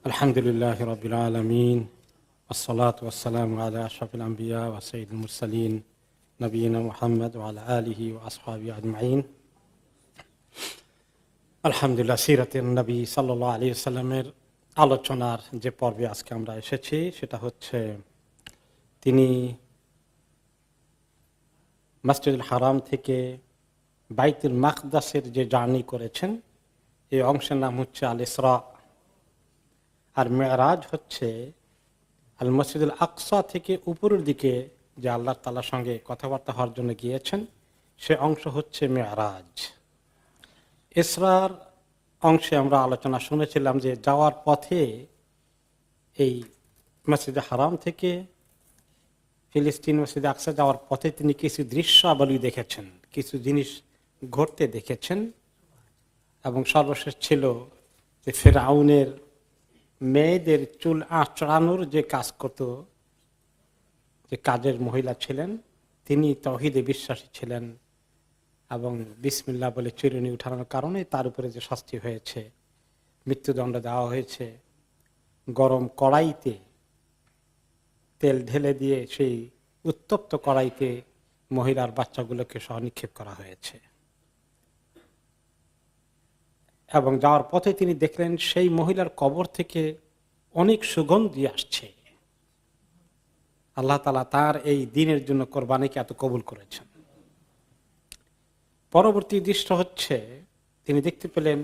আলহামদুলিল্লাহ রাব্বিল আলামিন ওয়াসসালাতু ওয়াসসালামু আলা আশরাফিল আম্বিয়া ওয়া সাইয়্যিদিল মুরসালিন নবিয়িনা মুহাম্মদ ওয়া আলা আলিহি ওয়া আসহাবিহি আজমাইন। আলহামদুলিল্লাহ, সিরাতুন নবী সাল্লাল্লাহু আলাইহি ওয়াসাল্লামের আলোচনার যে পর্বে আজকে আমরা এসেছি সেটা হচ্ছে তিনি মসজিদুল হারাম থেকে বাইতুল মাকদাসের যে জার্নি করেছেন, এই অংশের নাম হচ্ছে আল ইসরা, আর মেরাজ হচ্ছে আল মসজিদুল আকসা থেকে উপরের দিকে যে আল্লাহ তাআলার সঙ্গে কথাবার্তা হওয়ার জন্য গিয়েছেন, সে অংশ হচ্ছে মেরাজ। ইসরার অংশে আমরা আলোচনা শুনেছিলাম যে যাওয়ার পথে এই মসজিদে হারাম থেকে ফিলিস্তিন মসজিদে আকসা যাওয়ার পথে তিনি কিছু দৃশ্যাবলী দেখেছেন, কিছু জিনিস ঘটতে দেখেছেন, এবং সর্বশেষ ছিল যে ফেরাউনের মেয়েদের চুল আঁচড়ানোর যে কাজ করত, যে কাজের মহিলা ছিলেন, তিনি তাওহীদে বিশ্বাসী ছিলেন এবং বিসমিল্লাহ বলে চিরুনি উঠানোর কারণে তার উপরে যে শাস্তি হয়েছে, মৃত্যুদণ্ড দেওয়া হয়েছে। গরম কড়াইতে তেল ঢেলে দিয়ে সেই উত্তপ্ত কড়াইতে মহিলার বাচ্চাগুলোকে সহ নিক্ষেপ করা হয়েছে। এবং যাওয়ার পথে তিনি দেখলেন সেই মহিলার কবর থেকে অনেক সুগন্ধি আসছে। আল্লাহ তাআলা তার এই দ্বীনের জন্য কোরবানিকে এত কবুল করেছেন। পরবর্তী দৃশ্য হচ্ছে তিনি দেখতে পেলেন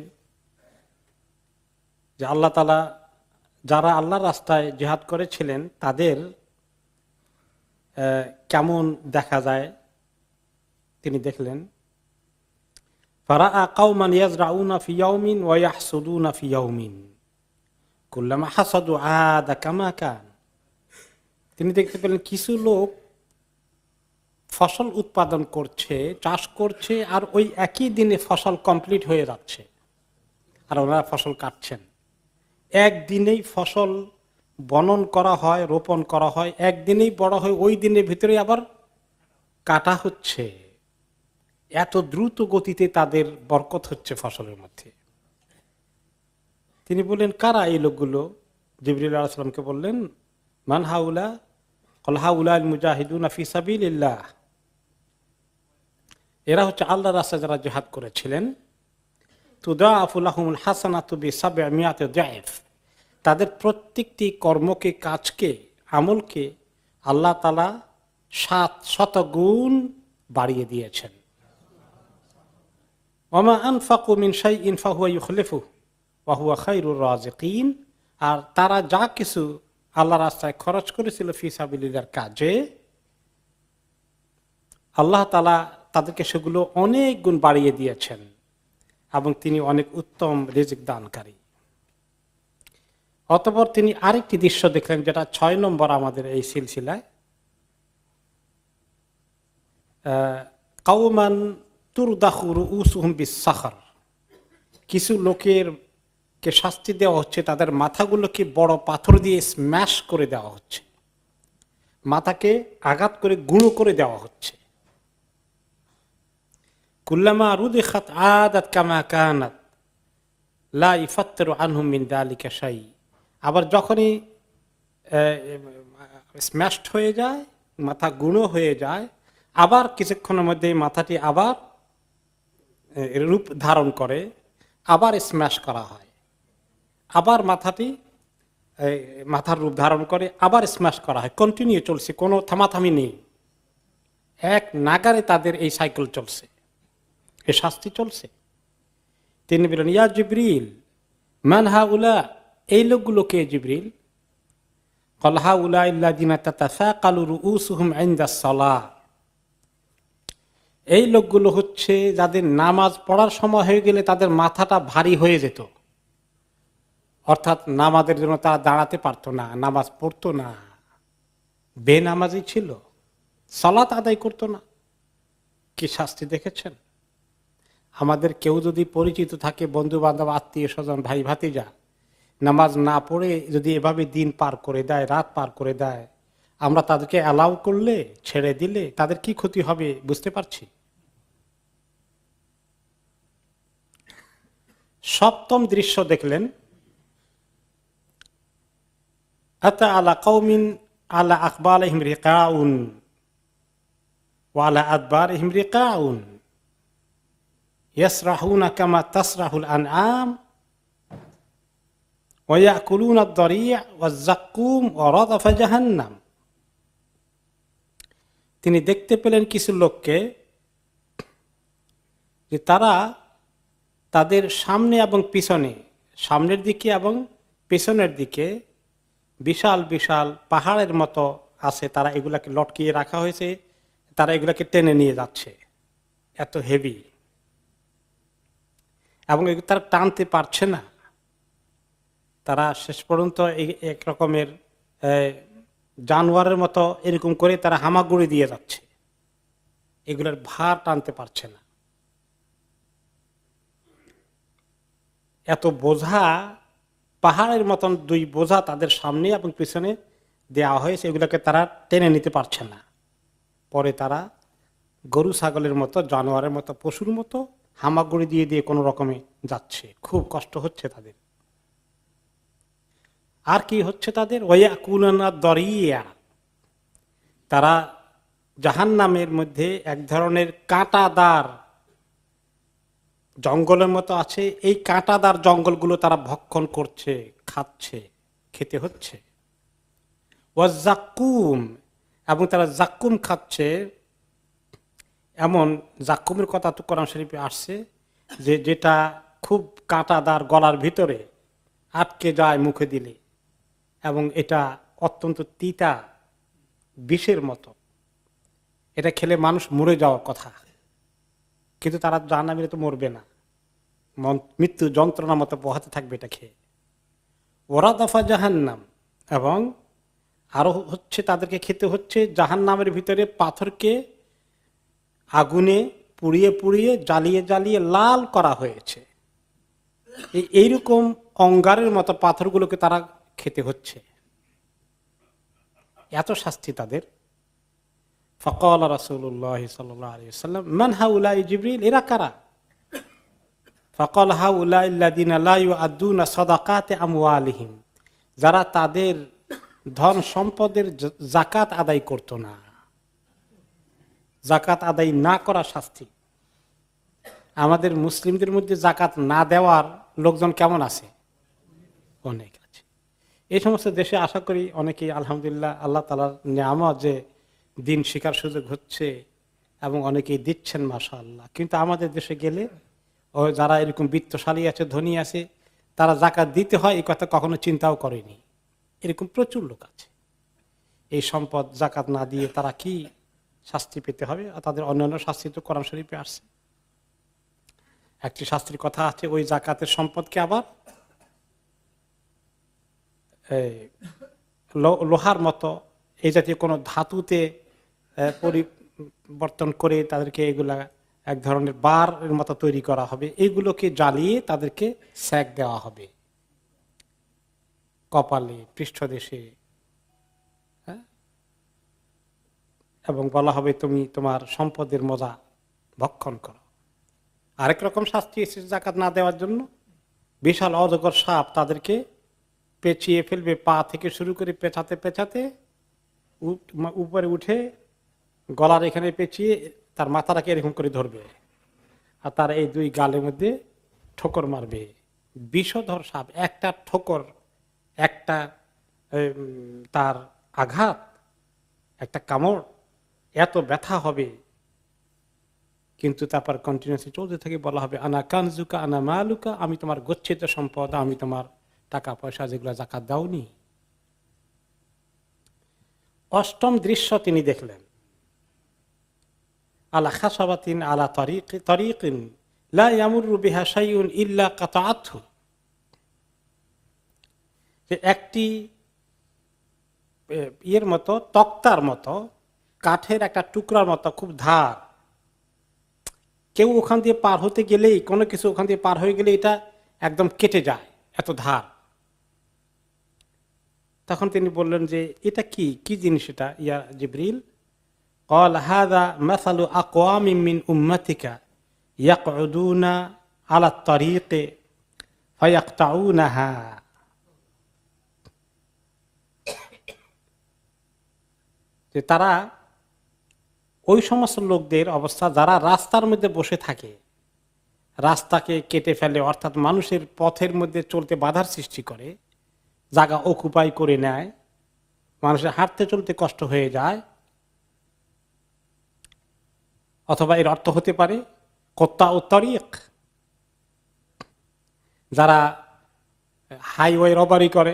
যে আল্লাহ তাআলা যারা আল্লাহর রাস্তায় জিহাদ করেছিলেন তাদের কেমন দেখা যায় তিনি দেখলেন। ফারাআ কাওমান ইয়াজরাউনা ফি ইয়াউমিন ওয়া ইয়াহসুদুনা ফি ইয়াউমিন কুল্লামা হাসাদু আদা কামা কান। তিনি দেখতে পেলেন কিছু লোক ফসল উৎপাদন করছে, চাষ করছে, আর ওই একই দিনে ফসল কমপ্লিট হয়ে যাচ্ছে, আর ওনারা ফসল কাটছেন। একদিনেই ফসল বনন করা হয়, রোপণ করা হয়, একদিনেই বড় হয়, ওই দিনের ভিতরে আবার কাটা হচ্ছে। এত দ্রুত গতিতে তাদের বরকত হচ্ছে ফসলের মধ্যে। তিনি বললেন, কারা এই লোকগুলো? জিবরিল আলাইহিস সালামকে বললেন, মান হাউলা? ক্বাল হাউলাল মুজাহিদুনা ফি সাবিলিল্লাহ। এরা হচ্ছে আল্লাহর রাস্তায় যারা জিহাদ করেছিলেন। তুদাআফু লাহুমুল হাসানাতু বি700 যায়ফ। তাদের প্রত্যেকটি কর্মকে, কাজকে, আমলকে আল্লাহ তাআলা 700 গুণ বাড়িয়ে দিয়েছেন। ওয়ামা আনফাকু মিন শাইইন ফাহুয়া ইউখলিফুহু ওয়া হুয়া খায়রুর রাযিকিন। আর তারা যা কিছু আল্লাহর রাস্তায় খরচ করেছিল ফি সাবিলিল্লাহর কাজে, আল্লাহ তাআলা তাদেরকে সেগুলো অনেক গুণ বাড়িয়ে দিয়েছেন এবং তিনি অনেক উত্তম রিজিক দানকারী। অতঃপর তিনি আরেকটি দৃশ্য দেখলেন, যেটা 6 নম্বর আমাদের এই সিলসিলায়। কাওমান তুরদাখু রুউসুহুম বিস-সাখর। কিছু লোকের কে শাস্তি দেওয়া হচ্ছে, তাদের মাথাগুলোকে বড় পাথর দিয়ে স্ম্যাশ করে দেওয়া হচ্ছে, মাথাকে আঘাত করে গুঁড়ো করে দেওয়া হচ্ছে। কুল্লামা রুদিখাত আদাত কামা কানাত লা ইফাত্তিরু আনহুম মিন যালিকা শাই। আবার যখনই স্ম্যাশড হয়ে যায়, মাথা গুঁড়ো হয়ে যায়, আবার কিছুক্ষণের মধ্যে মাথাটি আবার রূপ ধারণ করে, আবার স্ম্যাশ করা হয়, আবার মাথার রূপ ধারণ করে, আবার স্ম্যাশ করা হয়। কন্টিনিউ চলছে, কোনো থামাথামি নেই। এক নাগারে তাদের এই সাইকেল চলছে, এই শাস্তি চলছে। তিনি বলেন, ইয়া জিবরিল মান হাউলা? এই লোকগুলো কে জিবরিল? ক্বাল হাউলা আল্লাযিনা তাতাসাকালু রুউসুহুম ইনদাস সালাহ। এই লোকগুলো হচ্ছে যাদের নামাজ পড়ার সময় হয়ে গেলে তাদের মাথাটা ভারী হয়ে যেত, অর্থাৎ নামাজের জন্য তারা দাঁড়াতে পারতো না, নামাজ পড়তো না, বেনামাজি ছিল, সালাত আদায় করতো না। কি শাস্তি দেখেছেন? আমাদের কেউ যদি পরিচিত থাকে, বন্ধু বান্ধব, আত্মীয় স্বজন, ভাই ভাতিজা, নামাজ না পড়ে যদি এভাবে দিন পার করে দেয়, রাত পার করে দেয়, আমরা তাদেরকে অ্যালাউ করলে, ছেড়ে দিলে তাদের কি ক্ষতি হবে বুঝতে পারছি। 7ম দৃশ্য দেখলেন, আতা আলা কওমিন আলা আকবালিহিম রিকাউন ওয়া আলা আদবারিহিম রিকাউন ইয়াসরাহুনা কামা তাসরাহুল আনআম ওয়া ইয়াকুলুনা আদ-দারি' ওয়াজ-যাক্কুম ওয়া রাদাফা জাহান্নাম। তিনি দেখতে পেলেন কিছু লোককে যে তারা তাদের সামনে এবং পিছনে, সামনের দিকে এবং পিছনের দিকে বিশাল বিশাল পাহাড়ের মতো আছে, তারা এগুলাকে লটকিয়ে রাখা হয়েছে, তারা এগুলাকে টেনে নিয়ে যাচ্ছে, এত হেভি, এবং তারা টানতে পারছে না। তারা শেষ পর্যন্ত এক রকমের জানোয়ারের মতো এরকম করে তারা হামাগুড়ি দিয়ে যাচ্ছে, এগুলোর ভার টানতে পারছে না। এত বোঝা, পাহাড়ের মতন দুই বোঝা তাদের সামনে এবং পিছনে দেওয়া হয়েছে, এগুলোকে তারা টেনে নিতে পারছে না। পরে তারা গরু ছাগলের মতো, জানোয়ারের মতো, পশুর মতো হামাগুড়ি দিয়ে দিয়ে কোনো রকমে যাচ্ছে, খুব কষ্ট হচ্ছে তাদের। আর কি হচ্ছে তাদের? ওয়াকুলুনা দরিয়া, তারা জাহান্নামের মধ্যে এক ধরনের কাঁটাদার জঙ্গলের মতো আছে, এই কাঁটাদার জঙ্গলগুলো তারা ভক্ষণ করছে, খাচ্ছে, খেতে হচ্ছে। ওয়াজ-যাক্কুম, এবং তারা জাক্কুম খাচ্ছে। এমন জাক্কুমের কথা তো কোরআন শরীফে আসছে যে যেটা খুব কাঁটাদার, গলার ভিতরে আটকে যায় মুখে দিলে, এবং এটা অত্যন্ত তিতা, বিষের মতো। এটা খেলে মানুষ মরে যাওয়ার কথা, কিন্তু তারা জাহান্নামীরা তো মরবে না, মৃত্যু যন্ত্রণা মতো পোহাতে থাকবে এটা খেয়ে। ওয়ারাদাফা জাহান্নাম, এবং আরো হচ্ছে তাদেরকে খেতে হচ্ছে জাহান্নামের ভিতরে পাথরকে আগুনে পুড়িয়ে পুড়িয়ে, জ্বালিয়ে জ্বালিয়ে লাল করা হয়েছে, এইরকম অঙ্গারের মতো পাথরগুলোকে তারা খেতে হচ্ছে। এত শাস্তি তাদের। ফাকাল রাসূলুল্লাহ সাল্লাল্লাহু আলাইহি ওয়াসাল্লাম মান হাউলাই জিবরিল, এরা কারা? ফাকাল হাউলাই আল্লাযিনা লা ইউআদ্দুনা সাদাকাতি আমওয়ালিহিম, যারা তাদের ধন সম্পদের যাকাত আদায় করত না। যাকাত আদায় না করা শাস্তি। আমাদের মুসলিমদের মধ্যে যাকাত না দেওয়ার লোকজন কেমন আছে? অনেক আছে। এই সমস্ত দেশে আশা করি অনেকেই আলহামদুলিল্লাহ আল্লাহ তাআলার নিয়ামত যে দিন শিকার সুযোগ হচ্ছে এবং অনেকেই দিচ্ছেন, মাশাআল্লাহ। কিন্তু আমাদের দেশে গেলে যারা এরকম বিত্তশালী আছে, ধনী আছে, তারা যাকাত দিতে হয় এই কথা কখনো চিন্তাও করেনি। এরকম প্রচুর লোক আছে। এই সম্পদ যাকাত না দিয়ে তারা কি শাস্তি পেতে হবে? তাদের অন্যান্য শাস্তি তো কোরআন শরীফে আসছে। একটি শাস্তির কথা আছে, ওই যাকাতের সম্পদকে আবার লোহার মতো, এই জাতীয় কোনো ধাতুতে পরিবর্তন করে তাদেরকে এগুলা এক ধরনের বারের মতো তৈরি করা হবে, এইগুলোকে জ্বালিয়ে তাদেরকে সেক দেওয়া হবে কপালে, পৃষ্ঠদেশে, এবং বলা হবে তুমি তোমার সম্পদের মজা ভক্ষণ করো। আরেক রকম শাস্তি এসেছে যাকাত না দেওয়ার জন্য, বিশাল অজগর সাপ তাদেরকে পেঁচিয়ে ফেলবে, পা থেকে শুরু করে পেঁচাতে পেঁচাতে উপরে উঠে গলার এখানে পেঁচিয়ে তার মাথাটাকে এরকম করে ধরবে, আর তার এই দুই গালের মধ্যে ঠোকর মারবে। বিষধর সাপ, একটা ঠোকর, একটা তার আঘাত, একটা কামড়, এত ব্যথা হবে। কিন্তু তারপর কন্টিনিউসলি চলতে থাকে, বলা হবে আনা কানজুকা আনা মালুকা, আমি তোমার গচ্ছিত সম্পদ, আমি তোমার টাকা পয়সা যেগুলো যাকাত দাওনি। অষ্টম দৃশ্য তিনি দেখলেন, আলা খাসাবাতিন আলা তরিকিন লা ইয়ামুরু বিহা শাইউন ইল্লা কাতাআতহু, যে একটি ইয়ের মতো, তক্তার মতো, কাঠের একটা টুকরার মতো, খুব ধার, কেউ ওখান দিয়ে পার হতে গেলেই, কোনো কিছু ওখান দিয়ে পার হয়ে গেলে এটা একদম কেটে যায়, এত ধার। তখন তিনি বললেন যে এটা কি কি জিনিস এটা ইয়া জিবরিল? قال هذا مثل أقوام من أمتك يقعدون على الطريق فيقطعونها যে তারা ওই সমস্ত লোকদের অবস্থা যারা রাস্তার মধ্যে বসে থাকে, রাস্তাকে কেটে ফেলে, অর্থাৎ মানুষের পথের মধ্যে চলতে বাধার সৃষ্টি করে, জায়গা অকুপাই করে নেয়, মানুষের হাঁটতে চলতে কষ্ট হয়ে যায়। অথবা এর অর্থ হতে পারে কোত্তা ও তরিক, যারা হাইওয়ে রবারি করে,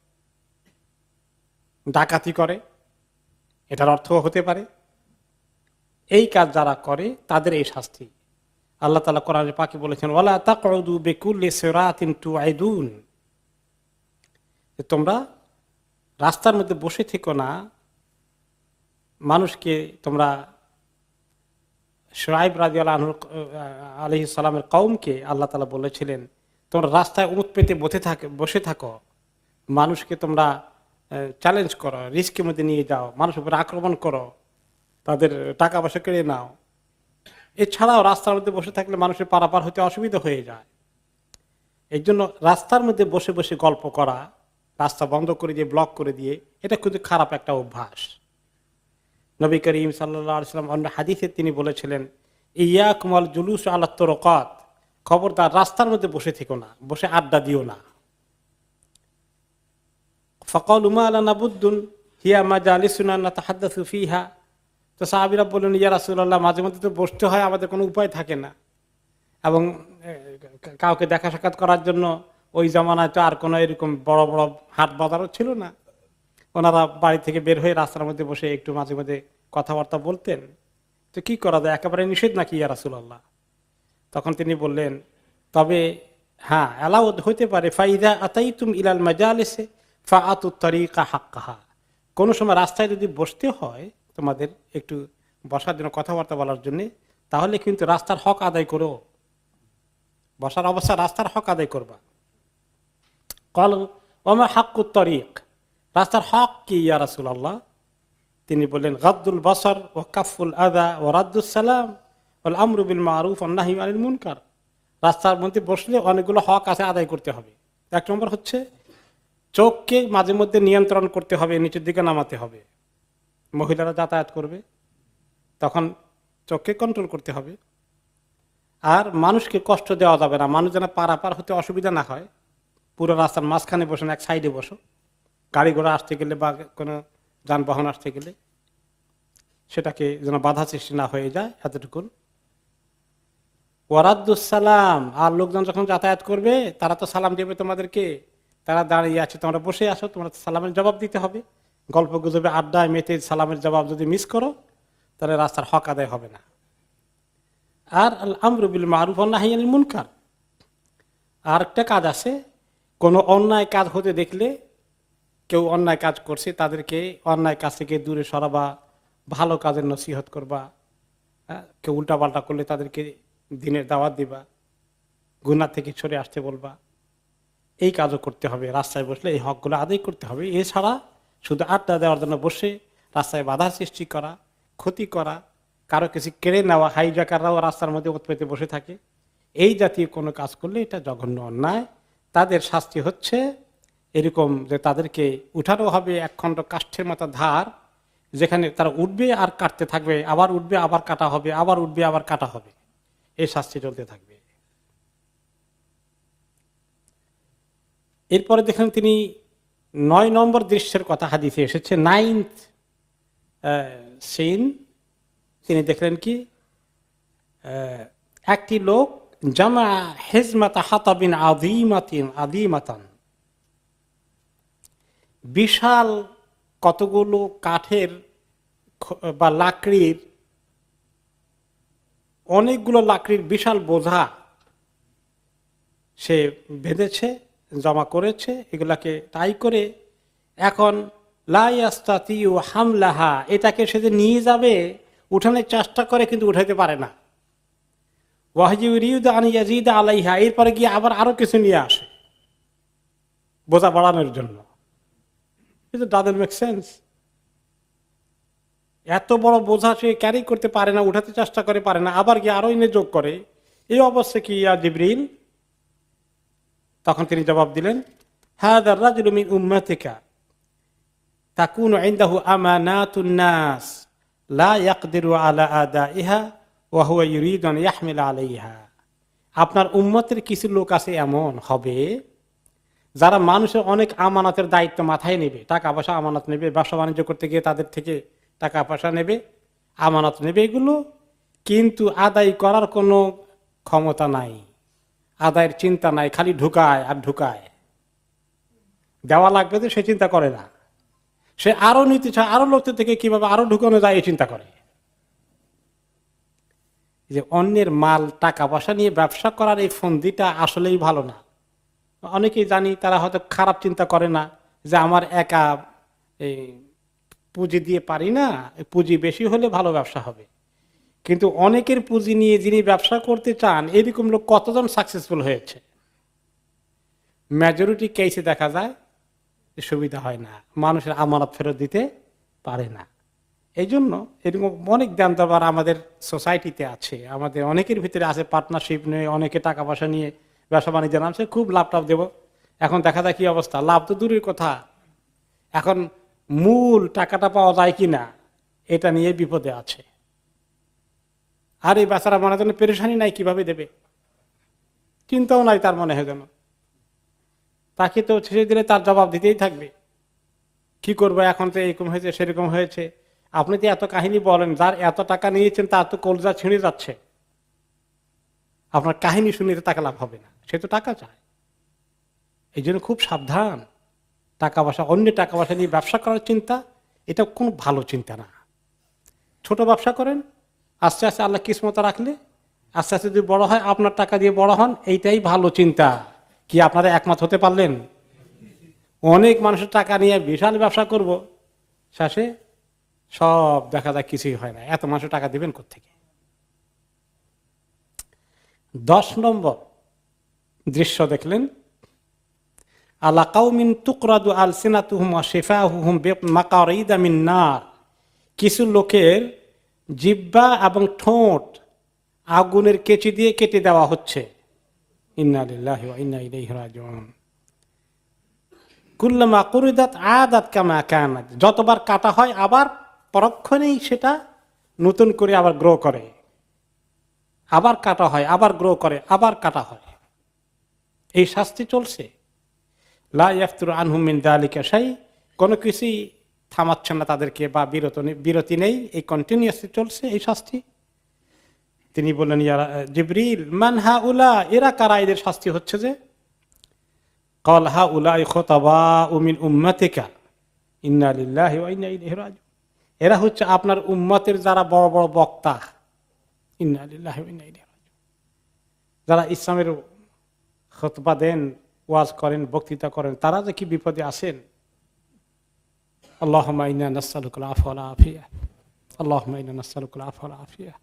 ডাকাতি করে, এটার অর্থ হতে পারে। এই কাজ যারা করে তাদের এই শাস্তি। আল্লাহ তাআলা কোরআনে পাকে বলেছেন, ওয়ালা তাকউদু বিকুল্লি সিরাতিন তুআইদুন, তোমরা রাস্তার মধ্যে বসে থেকো না। মানুষকে তোমরা, শুআইব রাদিয়াল্লাহু আলাইহিস সালামের কওমকে আল্লাহ তাআলা বলেছিলেন, তোমরা রাস্তায় উঁত পেতে বসে থাকো, মানুষকে তোমরা চ্যালেঞ্জ করো, রিস্কের মধ্যে নিয়ে যাও, মানুষের উপরে আক্রমণ করো, তাদের টাকা পয়সা কেড়ে নাও। এছাড়াও রাস্তার মধ্যে বসে থাকলে মানুষের পারাপার হতে অসুবিধা হয়ে যায়। এই জন্য রাস্তার মধ্যে বসে বসে গল্প করা, রাস্তা বন্ধ করে দিয়ে, ব্লক করে দিয়ে, এটা কিন্তু খারাপ একটা অভ্যাস। নবী করিম সাল্লাল্লাহু আলাইহি ওয়াসাল্লাম অন্য হাদিসে তিনি বলেছিলেন, ইয়াকুম আল জুলুস আলা তুরকাত, খবরদার রাস্তার মধ্যে বসে থেকো না, বসে আড্ডা দিও না। ফাকালু মা লানা বুদ্দুন হিয়া মাজালিসুনা নাতাহাদ্দাসু ফিহা, তো সাহাবীরা বললেন, ইয়া রাসূলুল্লাহ, মাঝে মধ্যে তো বসতে হয়, আমাদের কোনো উপায় থাকে না। এবং কাউকে দেখা সাক্ষাৎ করার জন্য ওই জামানায় তো আর কোনো এরকম বড় বড় হাট বাজারও ছিল না। ওনারা বাড়ি থেকে বের হয়ে রাস্তার মধ্যে বসে একটু মাঝে মাঝে কথাবার্তা বলতেন। তো কি করা যায়, একেবারে নিষেধ নাকি ইয়া রাসূলুল্লাহ? তখন তিনি বললেন, তবে হ্যাঁ, এলাও হইতে পারে, ফাইদা আতাইতুম ইলাল মাজালিসে ফাআতুত তারিকা হাক্কাহা, কোনো সময় রাস্তায় যদি বসতে হয় তোমাদের একটু বসার জন্য, কথাবার্তা বলার জন্য, তাহলে কিন্তু রাস্তার হক আদায় করো, বসার অবস্থা রাস্তার হক আদায় করবা। কল ওমা হাক্কুত তরিক, রাস্তার হক কি ইয়া রাসূলুল্লাহ? তিনি বললেন, গাদ্দুল বসর ও কাফুল আদা ও রাদ্দুস সালাম ওয়াল আমরু বিল মারুফ ওয়ান নাহয়ু আনিল মুনকার। রাস্তার মধ্যে বসলে অনেকগুলো হক আছে, আদায় করতে হবে। এক নম্বর হচ্ছে চোখকে মাঝে মধ্যে নিয়ন্ত্রণ করতে হবে, নিচের দিকে নামাতে হবে। মহিলারা যাতায়াত করবে, তখন চোখকে কন্ট্রোল করতে হবে। আর মানুষকে কষ্ট দেওয়া যাবে না, মানুষ যেন পারাপার হতে অসুবিধা না হয়। পুরো রাস্তার মাঝখানে বসে না, এক সাইডে বসো। গাড়ি ঘোড়া আসতে গেলে বা কোনো যানবাহন আসতে গেলে সেটাকে যেন বাধা সৃষ্টি না হয়ে যায়, এতটুকুন। ওয়ারাদ্দুস সালাম, আর লোকজন যখন যাতায়াত করবে তারা তো সালাম দেবে তোমাদেরকে, তারা দাঁড়িয়ে আছে, তোমরা বসে আসো, তোমরা সালামের জবাব দিতে হবে। গল্প গুজবে আড্ডায় মেতে সালামের জবাব যদি মিস করো, তাহলে রাস্তার হক আদায় হবে না। আর আল আমরু বিল মারুফ ওয়ান নাহয়ু আনিল মুনকার, আর একটা কাজ আছে, কোনো অন্যায় কাজ হতে দেখলে, কেউ অন্যায় কাজ করছে, তাদেরকে অন্যায় কাজ থেকে দূরে সরাবা, ভালো কাজের নসিহত করবা। কেউ উল্টাপাল্টা করলে তাদেরকে দিনের দাওয়াত দিবা, গুনাহ থেকে সরে আসতে বলবা। এই কাজও করতে হবে, রাস্তায় বসলে এই হকগুলো আদায় করতে হবে। এছাড়া শুধু আড্ডা দেওয়ার জন্য বসে রাস্তায় বাধা সৃষ্টি করা, ক্ষতি করা, কারো কিছু কেড়ে নেওয়া, হাইজাকাররাও রাস্তার মধ্যে উৎপেতে বসে থাকে, এই জাতীয় কোনো কাজ করলে এটা জঘন্য অন্যায়। তাদের শাস্তি হচ্ছে এরকম যে তাদেরকে উঠানো হবে একখণ্ড কাষ্ঠের মতো ধার, যেখানে তারা উঠবে আর কাটতে থাকবে, আবার উঠবে আবার কাটা হবে, আবার উঠবে আবার কাটা হবে, এই শাস্তি চলতে থাকবে। এরপরে দেখেন তিনি 9 নম্বর দৃশ্যের কথা হাদিসে এসেছে, 9th সিন। তিনি দেখলেন কি, একটি লোক জামা হিজমাতা হাতাবিন আযীমাতান, বিশাল কতগুলো কাঠের বা লাকড়ির, অনেকগুলো লাকড়ির বিশাল বোঝা সে বেঁধেছে, জমা করেছে, এগুলাকে তাই করে এখন লা ইয়াস্তাতিউ হামলাহা, এটাকে সে যে নিয়ে যাবে, উঠানোর চেষ্টা করে কিন্তু উঠাইতে পারে না। ওয়াহয়ুরিদু আন ইয়াজিদা আলাইহা, এরপরে গিয়ে আবার আরো কিছু নিয়ে আসে বোঝা বাড়ানোর জন্য। It doesn't make sense. এত বড় বোঝা সে ক্যারি করতে পারে না, উঠাতে চেষ্টা করে পারে না, আবার গিয়ে আরো এনে যোগ করে। এই অবস্থা কি ইয়া জিবরিল? তখন তিনি জবাব দিলেন, হাযা রাজুলু মিন উম্মাতিকা, তাকুনু ইনদাহু আমানাতুন নাস লা ইয়াকদিরু আলা আদাইহা ওয়া হুয়া ইউরিদু আন ইয়াহমিলা আলাইহা। আপনার উম্মতের কিছু লোক আছে এমন হবে যারা মানুষের অনেক আমানতের দায়িত্ব মাথায় নেবে, টাকা পয়সা আমানত নেবে, ব্যবসা বাণিজ্য করতে গিয়ে তাদের থেকে টাকা পয়সা নেবে, আমানত নেবে এগুলো, কিন্তু আদায় করার কোনো ক্ষমতা নাই, আদায়ের চিন্তা নাই, খালি ঢুকায় আর ঢুকায়, দেওয়া লাগবে তো সে চিন্তা করে না, সে আরো নিতে চায়, আরো লোকদের থেকে কিভাবে আরো ঢুকানো যায় এই চিন্তা করে। যে অন্যের মাল টাকা পয়সা নিয়ে ব্যবসা করার এই ফন্দিটা আসলেই ভালো না। অনেকেই জানি তারা হয়তো খারাপ চিন্তা করে না যে আমার একা এই পুঁজি দিয়ে পারি না, পুঁজি বেশি হলে ভালো ব্যবসা হবে, কিন্তু অনেকের পুঁজি নিয়ে যিনি ব্যবসা করতে চান এরকম লোক কতজন সাকসেসফুল হয়েছে? মেজরিটি কেসে দেখা যায় সুবিধা হয় না, মানুষের আমানত ফেরত দিতে পারে না। এই জন্য এরকম অনেক দান দরবার আমাদের সোসাইটিতে আছে, আমাদের অনেকের ভিতরে আছে পার্টনারশিপ নিয়ে অনেকে টাকা পয়সা নিয়ে ব্যবসা বাণিজ্য নামছে, খুব লাভ টাভ দেবো, এখন দেখা যায় কি অবস্থা, লাভ তো দূরের কথা, এখন মূল টাকাটা পাওয়া যায় কিনা এটা নিয়ে বিপদে আছে। আর এই বেচারা মনে যেন পেরেশানি নাই, কিভাবে দেবে চিন্তাও নাই তার মনে হয় যেন, তাকে তো ছেড়ে দিলে তার জবাব দিতেই থাকবে, কি করবো এখন তো এরকম হয়েছে সেরকম হয়েছে। আপনি তো এত কাহিনী বলেন, যার এত টাকা নিয়েছেন তার তো কলজা ছিঁড়ে যাচ্ছে, আপনার কাহিনী শুনে তাকে লাভ হবে না, সে তো টাকা চায়। এই জন্য খুব সাবধান, টাকা পয়সা অন্য টাকা পয়সা নিয়ে ব্যবসা করার চিন্তা এটা কোনো ভালো চিন্তা না। ছোট ব্যবসা করেন, আস্তে আস্তে আল্লাহ কিসমত রাখলে আস্তে আস্তে যদি বড় হয়, আপনার টাকা দিয়ে বড় হন, এইটাই ভালো চিন্তা। কি আপনারা একমত হতে পারলেন? অনেক মানুষের টাকা নিয়ে বিশাল ব্যবসা করব, শেষে সব দেখা যায় কিছুই হয় না, এত মানুষের টাকা দিবেন কোত্থেকে? 10 নম্বর দৃশ্য দেখলেন, আলা কাউমিন তুকরাদু আলসিনাতুহুম ওয়া শিফাহুহুম বিমাকারিদা মিন নার, কিছু লোকের জিহ্বা এবং ঠোঁট আগুনের কেচি দিয়ে কেটে দেওয়া হচ্ছে। ইন্না লিল্লাহি ওয়া ইন্না ইলাইহি রাজিউন। কুল্লামা কুরিদাত আদাত কামা কানাত, যতবার কাটা হয় আবার পরক্ষণেই সেটা নতুন করে আবার গ্রো করে, আবার কাটা হয়, আবার গ্রো করে, আবার কাটা হয়। এই শাস্তি চলছে। লা ইয়াফতুরু আনহুম মিন যালিকা শাই, কোনো কিছুই থামাচ্ছে না তাদেরকে, বা বিরতি নেই, এই কন্টিনিউয়াসলি চলছে এই শাস্তি। তিনি বললেন, ইয়া জিবরিল মান হাউলা, এরা কারা, এদের শাস্তি হচ্ছে যে? ক্বাল হাউলাই খুতাবাউ মিন উম্মাতিকা ইন্না লিল্লাহি ওয়া ইন্না ইলাইহি রাজিউন, এরা হচ্ছে আপনার উম্মতের যারা বড় বড় বক্তা, ইন্না লিল্লাহি ওয়া ইন্না ইলাইহি রাজিউন, যারা ইসলামের খুতবা দেন, ওয়াজ করেন, বক্তৃতা করেন, তারা যে কি বিপদে আছেন। আল্লাহুম্মা ইন্না নাসআলুকাল আফওয়া ওয়াল আফিয়া, আল্লাহুম্মা ইন্না নাসআলুকাল আফওয়া ওয়াল আফিয়া।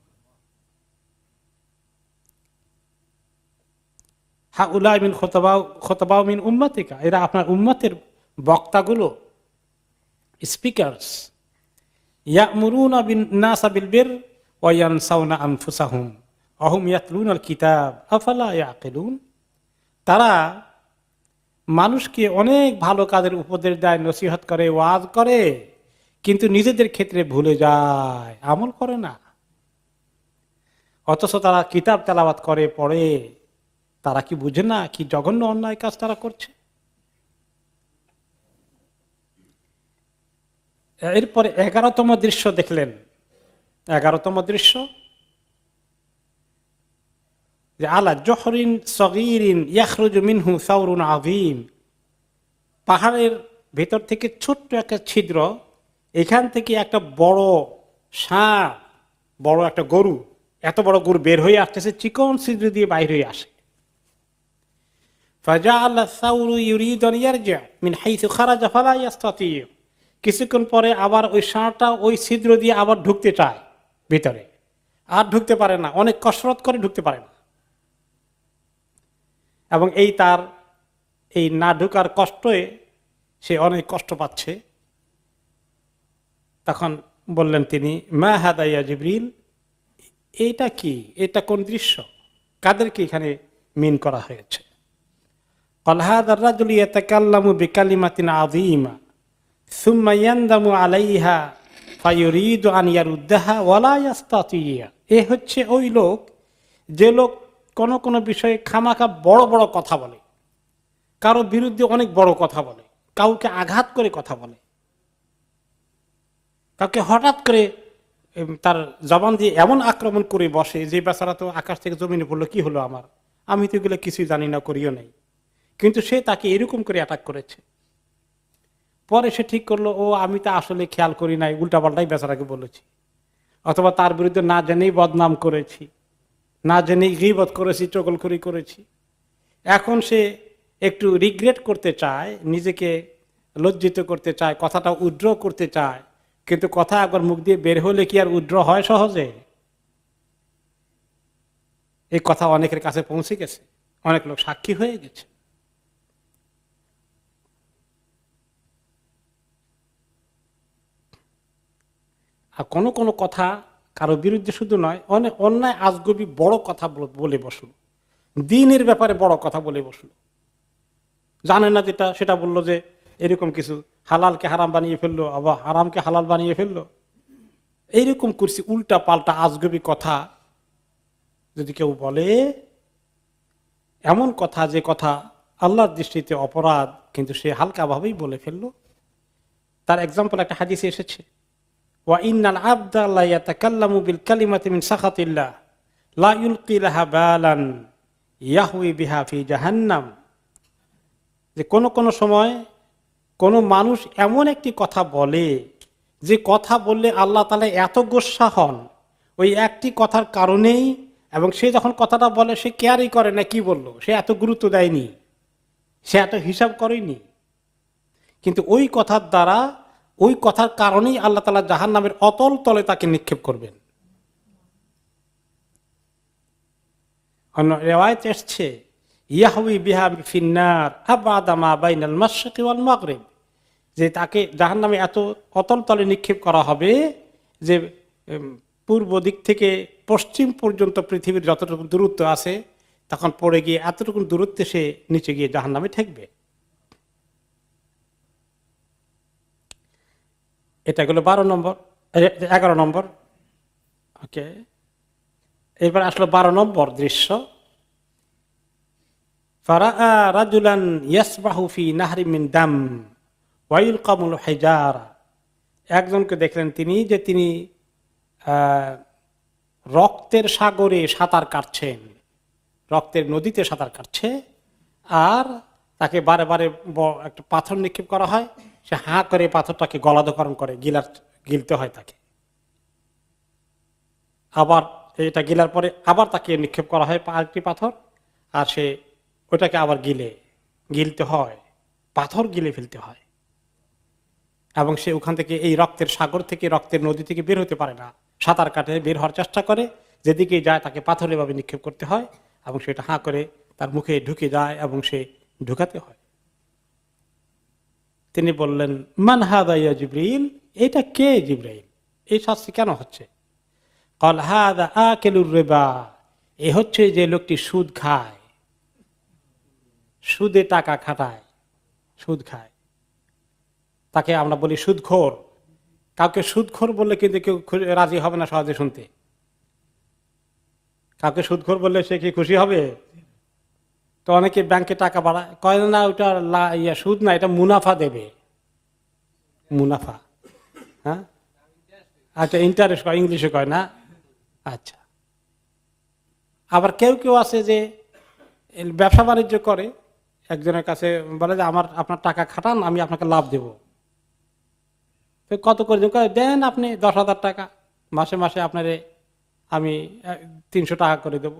হাউলাই মিন খুতাবাউ মিন উম্মাতিকা, এরা আপনার উম্মতের বক্তাগুলো, স্পিকারস। ইয়া'মুরুনা বিন নাস বিল বির ওয়া ইয়ানসাউনা আনফুসাহুম ওয়া হুম ইয়াতলুনাল কিতাব আফালা ইয়াকিলুন, তারা মানুষকে অনেক ভালো কাজের উপদেশ দেয়, নসিহত করে, ওয়াজ করে, কিন্তু নিজেদের ক্ষেত্রে ভুলে যায়, আমল করে না। অথচ তারা কিতাব তেলাওয়াত করে, পড়ে, তারা কি বুঝে না কি জঘন্য অন্যায় কাজ তারা করছে? এরপরে 11তম দৃশ্য দেখলেন। 11তম দৃশ্য, যে আলা জহরিন সগীরিন ইয়াখরুজু মিনহু সাওরুন আযীম, পাহাড়ের ভেতর থেকে ছোট্ট একটা ছিদ্র, এখান থেকে একটা বড় ষাঁড়, বড় একটা গরু, এত বড় গরু বের হয়ে আসতেছে, চিকন ছিদ্র দিয়ে বাইরে হয়ে আসে। ফাজাআলা সাওরু ইউরিদু আন ইয়ারজা মিন হাইসু খারাজা ফালা ইস্তাতি, কিছুক্ষণ পরে আবার ওই ষাঁড়টা ওই ছিদ্র দিয়ে আবার ঢুকতে চায় ভিতরে, আর ঢুকতে পারে না, অনেক কসরত করে ঢুকতে পারে না। এবং তার এই না ঢুকার কষ্টে সে অনেক কষ্ট পাচ্ছে। তখন বললেন তিনি, মা হাদা ইয়া জিবরিল, এইটা কি, এটা কোন দৃশ্য, কাদেরকে এখানে মিন করা হয়েছে? ক্বাল হাযা আর-রাজুলু ইয়াতাকাল্লামু বিকালিমাতিন আযীমা সুম্মা ইয়ানদামু আলাইহা ফায়ুরিদু আন ইয়ারুদ্দাহা ওয়ালা ইয়াস্তাতিয়া। এ হচ্ছে ওই লোক যে লোক কোন কোন বিষয়ে খামাখা বড় বড় কথা বলে, কারো বিরুদ্ধে অনেক বড় কথা বলে, কাউকে আঘাত করে কথা বলে, কাউকে হঠাৎ করে তার জবান দিয়ে এমন আক্রমণ করে বসে যে বেচারা তো আকাশ থেকে জমিনে পড়লো, কি হলো আমার, আমি তো এগুলো কিছুই জানি না, করিও নাই, কিন্তু সে তাকে এরকম করে অ্যাটাক করেছে। পরে সে ঠিক করলো, ও আমি তো আসলে খেয়াল করি নাই, উল্টাপাল্টাই বেচারাকে বলেছি, অথবা তার বিরুদ্ধে না জেনেই বদনাম করেছি, না জেনেই গীবত করেছি, চগলখড়ি করেছি। এখন সে একটু রিগ্রেট করতে চায়, নিজেকে লজ্জিত করতে চায়, কথাটা উইথড্র করতে চায়, কিন্তু কথা একবার মুখ দিয়ে বের হলে কি আর উইথড্র হয় সহজে? এই কথা অনেকের কাছে পৌঁছে গেছে, অনেক লোক সাক্ষী হয়ে গেছে। আর কোনো কোনো কথা কারো বিরুদ্ধে শুধু নয়, অনেক অন্যায় আজগবি বড় কথা বলে বসলো, দ্বীনের ব্যাপারে বড় কথা বলে বসলো, জানে না যেটা সেটা বললো যে এরকম কিছু, হালালকে হারাম বানিয়ে ফেললো, আবার হারামকে হালাল বানিয়ে ফেললো, এইরকম করছি উল্টা পাল্টা আজগবি কথা যদি কেউ বলে, এমন কথা যে কথা আল্লাহর দৃষ্টিতে অপরাধ, কিন্তু সে হালকাভাবেই বলে ফেললো। তার এক্সাম্পল একটা হাদিসে এসেছে, ওয়া ইন্নাল আবদা লা ইয়াতাকাল্লামু বিল কালিমাতি মিন সাখাতিল্লাহ লা ইউলকি লাহা বালান ইয়াহউই বিহা ফি জাহান্নাম। যে কোন কোন সময় কোন মানুষ এমন একটি কথা বলে, যে কথা বললে আল্লাহ তাআলা এত গোসা হন ওই একটি কথার কারণেই, এবং সে যখন কথাটা বলে সে কেয়ারই করে না কি বললো, সে এত গুরুত্ব দেয়নি, সে এত হিসাব করেনি, কিন্তু ওই কথার দ্বারা, ওই কথার কারণেই আল্লাহ তাআলা জাহান্নামের অতল তলে তাকে নিক্ষেপ করবেন। অন্য রিওয়ায়াতে এসেছে ইয়াহউই বিহা ফিন্নার আবাদা মা বাইনাল মাশরিকি ওয়াল মাগরিব, যে তাকে জাহান্নামে এত অতল তলে নিক্ষেপ করা হবে যে পূর্ব দিক থেকে পশ্চিম পর্যন্ত পৃথিবীর যতটুকু দূরত্ব আছে তখন পড়ে গিয়ে এতটুকু দূরত্বে সে নিচে গিয়ে জাহান্নামে ঠেকবে। এটা গেল 11 নম্বর। ওকে, এবার আসলো 12 নম্বর দৃশ্য। ফারাআ রাজুলান ইয়াসবাহু ফি নাহরি মিন দাম ওয়া ইলকামুল হিজারা। একজনকে দেখলেন তিনি রক্তের সাগরে সাঁতার কাটছেন, রক্তের নদীতে সাঁতার কাটছে, আর তাকে বারে বারে একটা পাথর নিক্ষেপ করা হয়, সে হাঁ করে পাথরটাকে গলাধকরণ করে, গিলতে হয় তাকে, আবার এটা গিলার পরে আবার তাকে নিক্ষেপ করা হয় আরেকটি পাথর, আর সে ওটাকে আবার গিলতে হয়, পাথর গিলে ফেলতে হয়, এবং সে ওখান থেকে এই রক্তের সাগর থেকে, রক্তের নদী থেকে বের হতে পারে না, সাঁতার কাটে বের হওয়ার চেষ্টা করে, যেদিকে যায় তাকে পাথরে ভাবে নিক্ষেপ করতে হয়, এবং সেটা হাঁ করে তার মুখে ঢুকে যায় এবং সে ঢুকাতে হয়। তিনি বললেন, মান হাদা ইয়া জিবরিল, এটা কে জিবরাইল, এই শাস্তি কেন হচ্ছে? ক্বাল হাদা আকিলুর রিবা, এ হচ্ছে যে লোকটি সুদ খায়, সুদে টাকা খাটায়, সুদ খায়, তাকে আমরা বলি সুদখোর। কাউকে সুদখোর বললে কিন্তু কেউ রাজি হবে না সহজে শুনতে। কাউকে সুদখোর বললে সে কি খুশি হবে? তো অনেকে ব্যাংকে টাকা বাড়ায়, কয় না ওটা সুদ না, এটা মুনাফা দেবে, মুনাফা। হ্যাঁ, আচ্ছা, ইন্টারেস্ট কয়, ইংলিশে কয় না। আচ্ছা, আবার কেউ কেউ আছে যে ব্যবসা বাণিজ্য করে, একজনের কাছে বলে যে আপনার টাকা খাটান, আমি আপনাকে লাভ দেব। কত করে দেন? আপনি 10,000 টাকা, মাসে মাসে আপনারে আমি 300 টাকা করে দেব।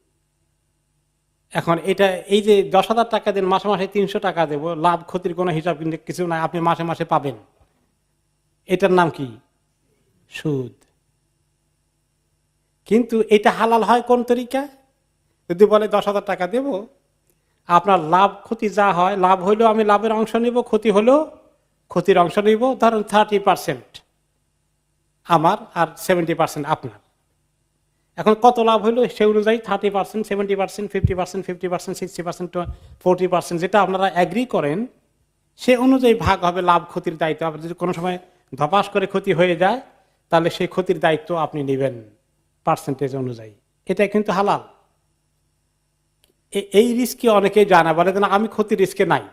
এখন এই যে 10,000 টাকা দেন, মাসে মাসে 300 টাকা দেব, লাভ ক্ষতির কোনো হিসাব কিন্তু কিছু নাই, আপনি মাসে মাসে পাবেন, এটার নাম কি? সুদ। কিন্তু এটা হালাল হয় কোন তরিকা? যদি বলে 10,000 টাকা দেব, আপনার লাভ ক্ষতি যা হয়, লাভ হইলেও আমি লাভের অংশ নিব, ক্ষতি হলেও ক্ষতির অংশ নিব, ধরুন 30% আমার আর 70% আপনার। এখন কত লাভ হইলো সে অনুযায়ী 30%, 70%, 50%, 50%, 60%, 40%, যেটা আপনারা অ্যাগ্রি করেন, সে অনুযায়ী ভাগ হবে লাভ ক্ষতির দায়িত্ব। আপনার যদি কোনো সময় ধপাস করে ক্ষতি হয়ে যায় তাহলে সেই ক্ষতির দায়িত্ব আপনি নেবেন পার্সেন্টেজ অনুযায়ী। এটা কিন্তু হালাল। এই রিস্কে অনেকেই জানা বলে না আমি ক্ষতির রিস্কে নাই,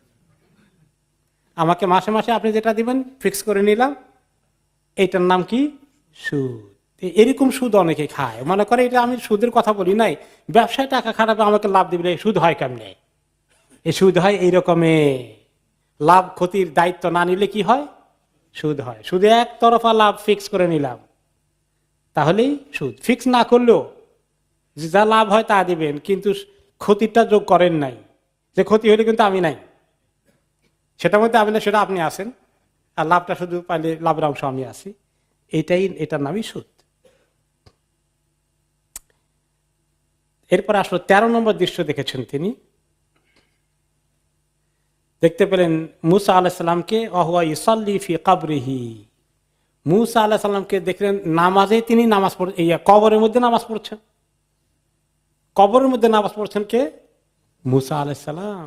আমাকে মাসে মাসে আপনি যেটা দিবেন ফিক্স করে নিলাম, এইটার নাম কি সুদ। এরকম সুদ অনেকে খায়, মনে করে এটা আমি সুদের কথা বলি নাই, ব্যবসায় টাকা খাটাবে আমাকে লাভ দিবে, সুদ হয় কেমনে? এই সুদ হয় এইরকমে, লাভ ক্ষতির দায়িত্ব না নিলে কি হয়? সুদ হয়। শুধু একতরফা লাভ ফিক্স করে নিলাম তাহলেই সুদ। ফিক্স না করলেও যা লাভ হয় তা দিবেন, কিন্তু ক্ষতিটা যোগ করেন নাই, যে ক্ষতি হলে কিন্তু আমি নাই সেটার মধ্যে, আমি না সেটা আপনি আসেন, আর লাভটা শুধু পাইলে লাভের অংশ আমি আসি, এটার নামই সুদ। এরপর আসলে 13 নম্বর দৃশ্য দেখেছেন তিনি, দেখতে পেলেন মুসা আলাইসাল্লামকে ওয়াহুয়া ইউসাল্লি ফি কবরিহি। মুসা আলাইসাল্লামকে দেখলেন নামাজে, তিনি নামাজ পড় কবরের মধ্যে নামাজ পড়ছেন। কবরের মধ্যে নামাজ পড়ছেন কে? মুসা আলাইসাল্লাম।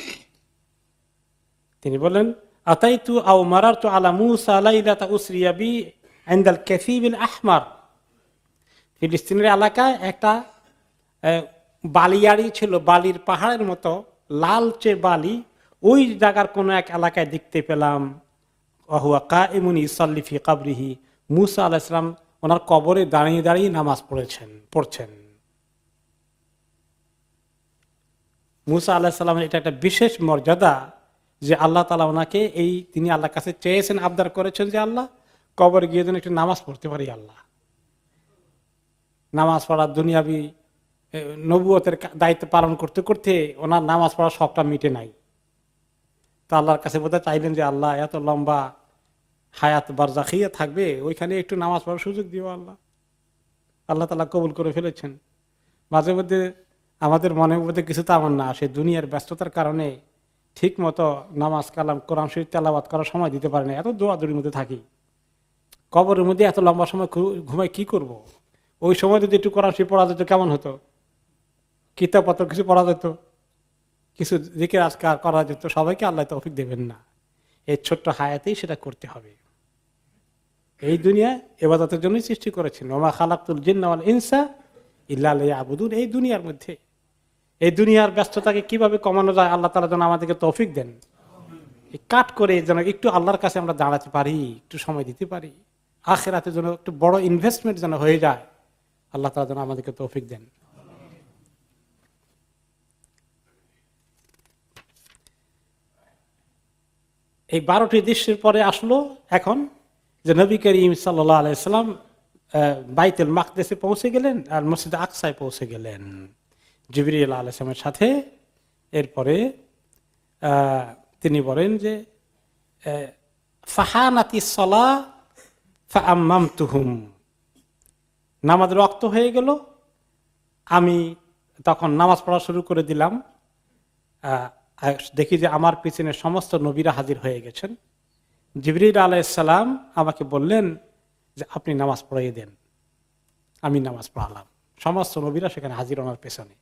তিনি বলেন আতাইতু আও মারারতু আলা মুসা লাইলাতা উসরিয়া বি ইনদাল কাসিবিল আহমার। ফিলিস্তিনের এলাকায় একটা বালিয়াড়ি ছিল, বালির পাহাড়ের মতো লালচে বালি, ওই জায়গার কোন এক এলাকায় দেখতে পেলাম ওয়াহুয়া কাইমুন ইউসাল্লি ফি কবরিহি, মুসা আলাইহিস সালাম ওনার কবরে দাঁড়িয়ে দাঁড়িয়ে নামাজ পড়ছেন। মুসা আলাইহিস সালামের এটা একটা বিশেষ মর্যাদা যে আল্লাহ তাআলা ওনাকে তিনি আল্লাহর কাছে চেয়েছেন, আবদার করেছেন যে আল্লাহ কবরে গিয়ে যেন একটু নামাজ পড়তে পারি। আল্লাহ নামাজ পড়ার দুনিয়াবি নবুয়তের দায়িত্ব পালন করতে করতে ওনার নামাজ পড়ার শখটা মিটে নাই। তো আল্লাহর কাছে বোধহয় চাইলেন যে আল্লাহ এত লম্বা হায়াত বারজাখিয়া থাকবে, ওইখানে একটু নামাজ পড়ার সুযোগ দিও আল্লাহ। আল্লাহ তাআলা কবুল করে ফেলেছেন। মাঝে মধ্যে আমাদের মনের মধ্যে কিছু তামান্না আসে, দুনিয়ার ব্যস্ততার কারণে ঠিক মতো নামাজ কালাম কোরআন শরীফ তেলাওয়াত করার সময় দিতে পারে না, এত দৌড়াদৌড়ির মধ্যে থাকি, কবরের মধ্যে এত লম্বা সময় ঘুমাই কি করব। ওই সময় যদি একটু কোরআন শরীফ পড়া যেত কেমন হতো, কিতাবপত্র কিছু পড়া যেত, কিছু জিকির আজকার করা যেত, সবাইকে আল্লাহ তৌফিক দেবেন না। এই ছোট্ট হায়াতেই সেটা করতে হবে। এই দুনিয়া ইবাদতের জন্যই সৃষ্টি করেছেন, ওমা খালাকতুল জিন্না ওয়াল ইনসা ইল্লা লিয়াবুদুন। এই দুনিয়ার মধ্যে, এই দুনিয়ার ব্যস্ততাকে কিভাবে কমানো যায় আল্লাহ তাআলা যেন আমাদেরকে তৌফিক দেন, কাট করে যেন একটু আল্লাহর কাছে আমরা দাঁড়াতে পারি, একটু সময় দিতে পারি, আখিরাতে যেন একটু বড় ইনভেস্টমেন্ট যেন হয়ে যায়, আল্লাহ তাআলা যেন আমাদেরকে তৌফিক দেন। এই 12টি দৃশ্যের পরে আসলো এখন যে নবী করিম সাল্লাল্লাহু আলাইহি সাল্লাম বাইতুল মাকদেসে পৌঁছে গেলেন আর মসজিদে আকসায় পৌঁছে গেলেন জিবরিল আলাইহিস সালামের সাথে। এরপরে তিনি বলেন যে ফাহানাতিস সালাহ ফাআম্মামতুহুম, নামাজের ওয়াক্ত হয়ে গেল, আমি তখন নামাজ পড়া শুরু করে দিলাম। দেখি যে আমার পিছনে সমস্ত নবীরা হাজির হয়ে গেছেন। জিবরিল আলাইহিস সালাম আমাকে বললেন যে আপনি নামাজ পড়াইয়ে দেন। আমি নামাজ পড়ালাম, সমস্ত নবীরা সেখানে হাজির ওনার পেছনে।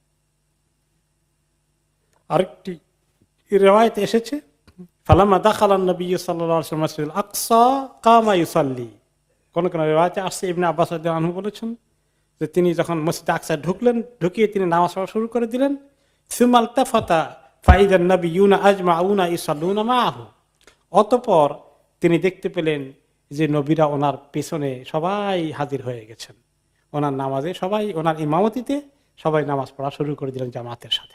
আরেকটি রিওয়ায়াতে এসেছে ফালাম্মা দাখালান নবী সাল্লাল্লাহু আলাইহি ওয়াসাল্লাম মাসজিদুল আকসা কামা ইউসাল্লি। কোন কোন রিওয়ায়াতে আসছে ইবনে আব্বাস রাদিয়াল্লাহু আনহু বলেছেন যে তিনি যখন মসজিদ আকসায় ঢুকলেন, ঢুকিয়ে তিনি নামাজ পড়া শুরু করে দিলেন। সুমাল তাফাতা ফাইদান নাবিয়ুনা আজমাউনা ইসাল্লুনা মাআহু। অতঃপর তিনি দেখতে পেলেন যে নবীরা ওনার পেছনে সবাই হাজির হয়ে গেছেন, ওনার নামাজে সবাই, ওনার ইমামতিতে সবাই নামাজ পড়া শুরু করে দিলেন জামাতের সাথে।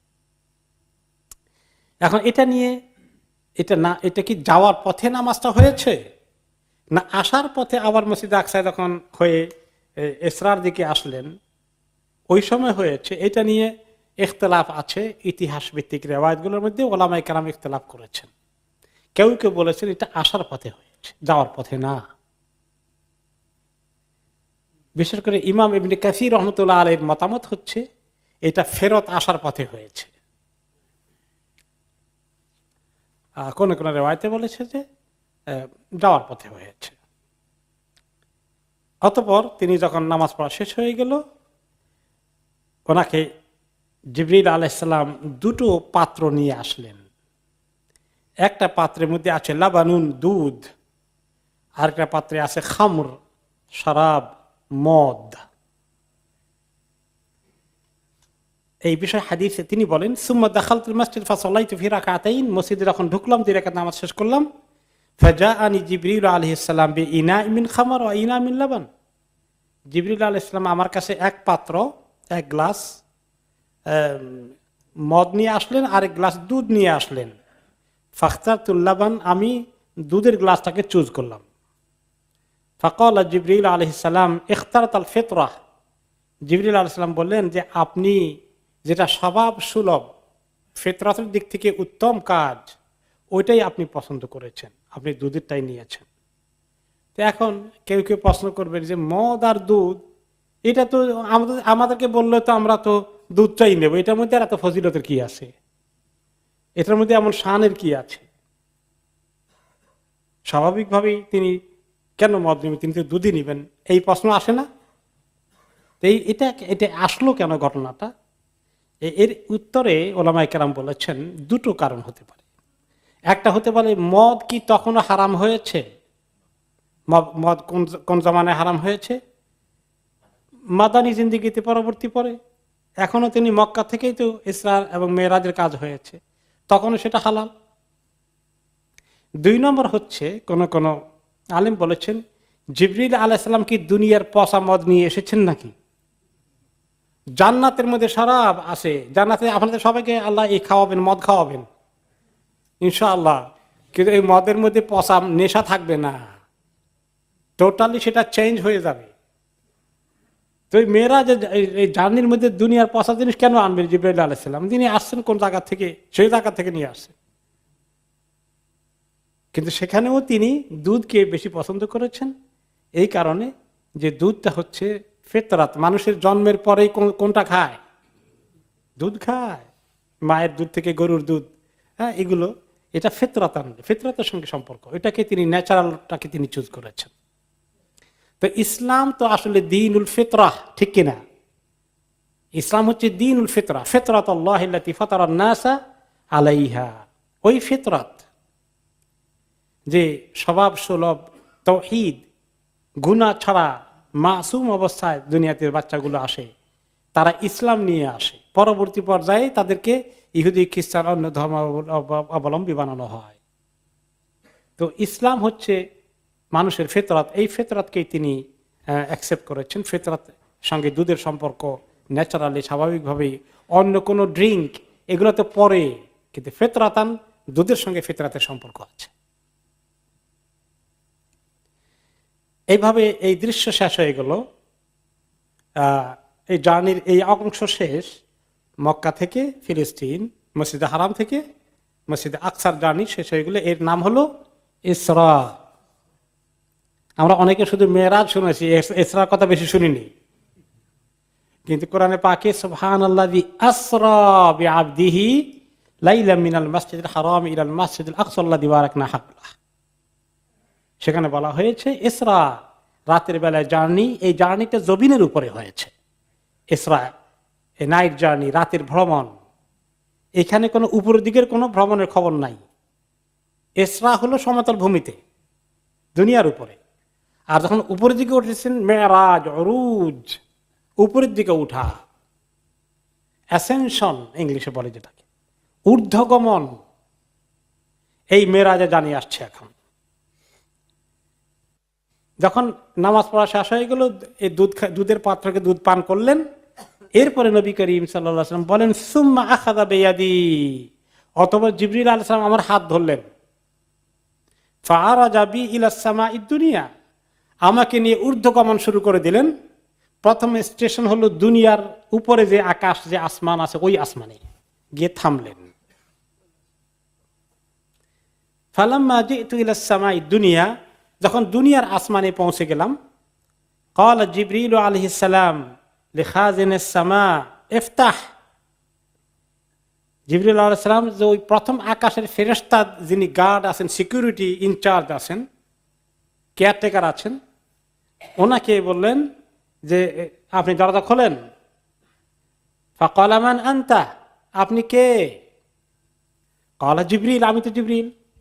এখন এটা নিয়ে এটা কি যাওয়ার পথে নামাজটা হয়েছে না আসার পথে? আবার মসজিদ আকসায় যখন হয়ে ইসরার দিকে আসলেন ওই সময় হয়েছে, এটা নিয়ে ইখতিলাফ আছে। ইতিহাস ভিত্তিক রিওয়ায়াতগুলোর মধ্যে ওলামায়ে কেরাম ইখতিলাফ করেছেন। কেউ কেউ বলেছেন এটা আসার পথে হয়েছে, যাওয়ার পথে না। বিশেষ করে ইমাম ইবনে কাসির রাহমাতুল্লাহ আলাইহির মতামত হচ্ছে এটা ফেরত আসার পথে হয়েছে। কোন কোন রিওয়ায়াতে বলেছে যে যাওয়ার পথে হয়েছে। অতঃপর তিনি যখন নামাজ পড়া শেষ হয়ে গেল, ওনাকে জিবরিল আলাইহিস সালাম দুটো পাত্র নিয়ে আসলেন। একটা পাত্রের মধ্যে আছে লাবানুন, দুধ, আর একটা পাত্রে আছে খামর, শরাব, মদ। এই বিষয়ে হাদিসে তিনি বলেন, সুম্মা দাখালতুল মাসজিদ ফাসাল্লাইতু ফি রাকাতাইন, মসজিদে যখন ঢুকলাম 2 রাকাত নামাজ শেষ করলাম, ফাজাআনি জিবরিল আলাইহিস সালাম বিইনাইন মিন খামর ওয়া ইনাইন মিন লাবান। জিবরিল আলাইহিস সালাম আমার কাছে এক পাত্র, এক গ্লাস মদ নিয়ে আসলেন, আর এক গ্লাস দুধ নিয়ে আসলেন। ফাখতারতুল লাবান, আমি দুধের গ্লাসটাকে চুজ করলাম। ফাকালা জিবরিল আলাইহিস সালাম ইখতারাতাল ফিতরাহ, জিবরিল আলাইহিস সালাম বললেন যে আপনি যেটা স্বভাব সুলভ, ফিতরাতের দিক থেকে উত্তম কাজ, ওইটাই আপনি পছন্দ করেছেন, আপনি দুধেরটাই নিয়েছেন। তো এখন কেউ কেউ প্রশ্ন করবেন যে মদ আর দুধ, এটা তো আমাদেরকে বললে তো আমরা তো দুধটাই নেব, এটার মধ্যে আর এত ফজিলতের কি আছে, এটার মধ্যে এমন শানের কি আছে? স্বাভাবিকভাবেই তিনি কেন মদ নেবেন, তিনি তো দুধই নেবেন, এই প্রশ্ন আসে না? এটা আসলো কেন ঘটনাটা? এর উত্তরে ওলামায়ে কেরাম বলেছেন দুটো কারণ হতে পারে। একটা হতে পারে মদ কি তখনও হারাম হয়েছে? মদ কোন জামানায় হারাম হয়েছে? মাদানী জিন্দেগিতে পরবর্তী পরে। এখনো তিনি মক্কা থেকেই তো ইসরা এবং মেরাজের কাজ হয়েছে, তখনও সেটা হালাল। 2 নম্বর হচ্ছে, কোন কোন আলেম বলেছেন জিবরিল আলাইহিস সালাম কি দুনিয়ার পচা মদ নিয়ে এসেছেন নাকি? জান্নাতের মধ্যে শরাব আছে, জান্নাতে আপনাদের সবাইকে আল্লাহ এই খাওয়াবেন, মদ খাওয়াবেন ইনশাআল্লাহ, কিন্তু এই মদের মধ্যে পচা নেশা থাকবে না, টোটালি সেটা চেঞ্জ হয়ে যাবে। তো মেয়েরা যে এই জার্নির মধ্যে দুনিয়ার পচা জিনিস কেন আনবেন জিবরাইল আলাইহিস সালাম? তিনি আসছেন কোন জায়গা থেকে, সেই জায়গা থেকে নিয়ে আসছেন। কিন্তু সেখানেও তিনি দুধকে বেশি পছন্দ করেছেন, এই কারণে যে দুধটা হচ্ছে ফিতরাত, মানুষের জন্মের পরেই কোনটা খায়? দুধ খায়, মায়ের দুধ থেকে গরুর দুধ, হ্যাঁ, এগুলো, এটা ফিতরাতের সঙ্গে সম্পর্ক, এটাকে তিনি ন্যাচারালটাকে তিনি চুজ করেছেন। তো ইসলাম তো আসলে দীনুল ফিতরাহ, ঠিক কিনা? ইসলাম হচ্ছে দীনুল ফিতরাহ, ফিতরাতুল্লাহি আল্লাতী ফাতারান নাসা আলাইহা, ওই ফিতরাত যে স্বভাব সুলভ, তাওহীদ, গুনাহ ছাড়া মাসুম অবস্থায় দুনিয়াতে বাচ্চাগুলো আসে, তারা ইসলাম নিয়ে আসে, পরবর্তী পর্যায়ে তাদেরকে ইহুদি খ্রিস্টান অন্য ধর্ম অবলম্বী বানানো হয়। তো ইসলাম হচ্ছে মানুষের ফিতরাত, এই ফিতরাতকেই তিনি অ্যাকসেপ্ট করেছেন। ফিতরাত সঙ্গে দুধের সম্পর্ক ন্যাচারালি, স্বাভাবিকভাবেই, অন্য কোনো ড্রিঙ্ক এগুলো তো পরে, কিন্তু ফিতরাতান, দুধের সঙ্গে ফিতরাতের সম্পর্ক আছে। এইভাবে এই দৃশ্য শেষ হয়ে গেল, এই জার্নির এই অংশ শেষ, মক্কা থেকে ফিলিস্তিন, মসজিদে হারাম থেকে মসজিদে আকসার জার্নি শেষ হয়ে গেল। এর নাম হলো ইসরা। আমরা অনেকে শুধু মেরাজ শুনেছি, ইসরার কথা বেশি শুনিনি, কিন্তু কোরআনে পাকে সুবহানাল্লাযী আসরা বিআবদিহি লাইলাম মিনাল মাসজিদিল হারাম ইলাল মাসজিদিল আকসা আল্লাযী বারাকনা হাওলাহু, সেখানে বলা হয়েছে ইসরা, রাতের বেলায় জার্নি। এই জার্নিটা জমিনের উপরে হয়েছে, ইসরা এ নাইট জার্নি, রাতের ভ্রমণ। এখানে কোনো উপরের দিকের কোনো ভ্রমণের খবর নাই। ইসরা হলো সমতল ভূমিতে, দুনিয়ার উপরে। আর যখন উপরের দিকে উঠেছেন, মেরাজ, উরুজ, উপরের দিকে উঠা, অ্যাসেনশন ইংলিশে বলে যেটাকে, ঊর্ধ্বগমন, এই মেরাজে জানিয়ে আসছে। এখন যখন নামাজ পড়া শেষ হয়ে গেল, এই দুধের পাত্রকে দুধ পান করলেন, এরপরে নবী করিম সাল্লাল্লাহু আলাইহি ওয়াসাল্লাম বলেন সুম্মা আখাযা বিয়াদি, অতঃপর জিবরিল আলাইহিস সালাম আমার হাত ধরলেন, ফাআরাজা বি ইলাস সামাঈদ দুনিয়া, আমাকে নিয়ে ঊর্ধ্বগমন শুরু করে দিলেন। প্রথম স্টেশন হলো দুনিয়ার উপরে যে আকাশ, যে আসমান আছে, ওই আসমানে গিয়ে থামলেন। ফালাম্মা জিতু ইলাস সামাঈদ দুনিয়া, যখন দুনিয়ার আসমানে পৌঁছে গেলাম, ক্বালা জিবরিল আলাইহিস সালাম লিখাজিনিস সামা ইফতাহ, জিবরিল আলাইহিস সালাম যে ওই প্রথম আকাশের ফেরেশতা, যিনি গার্ড আছেন, সিকিউরিটি ইনচার্জ আছেন, কেয়ারটেকার আছেন, ওনাকে বললেন যে আপনি দরজা খোলেন। ফাকালা মান আনতা, আপনি কে? ক্বালা জিবরিল, আমি তো জিবরিল।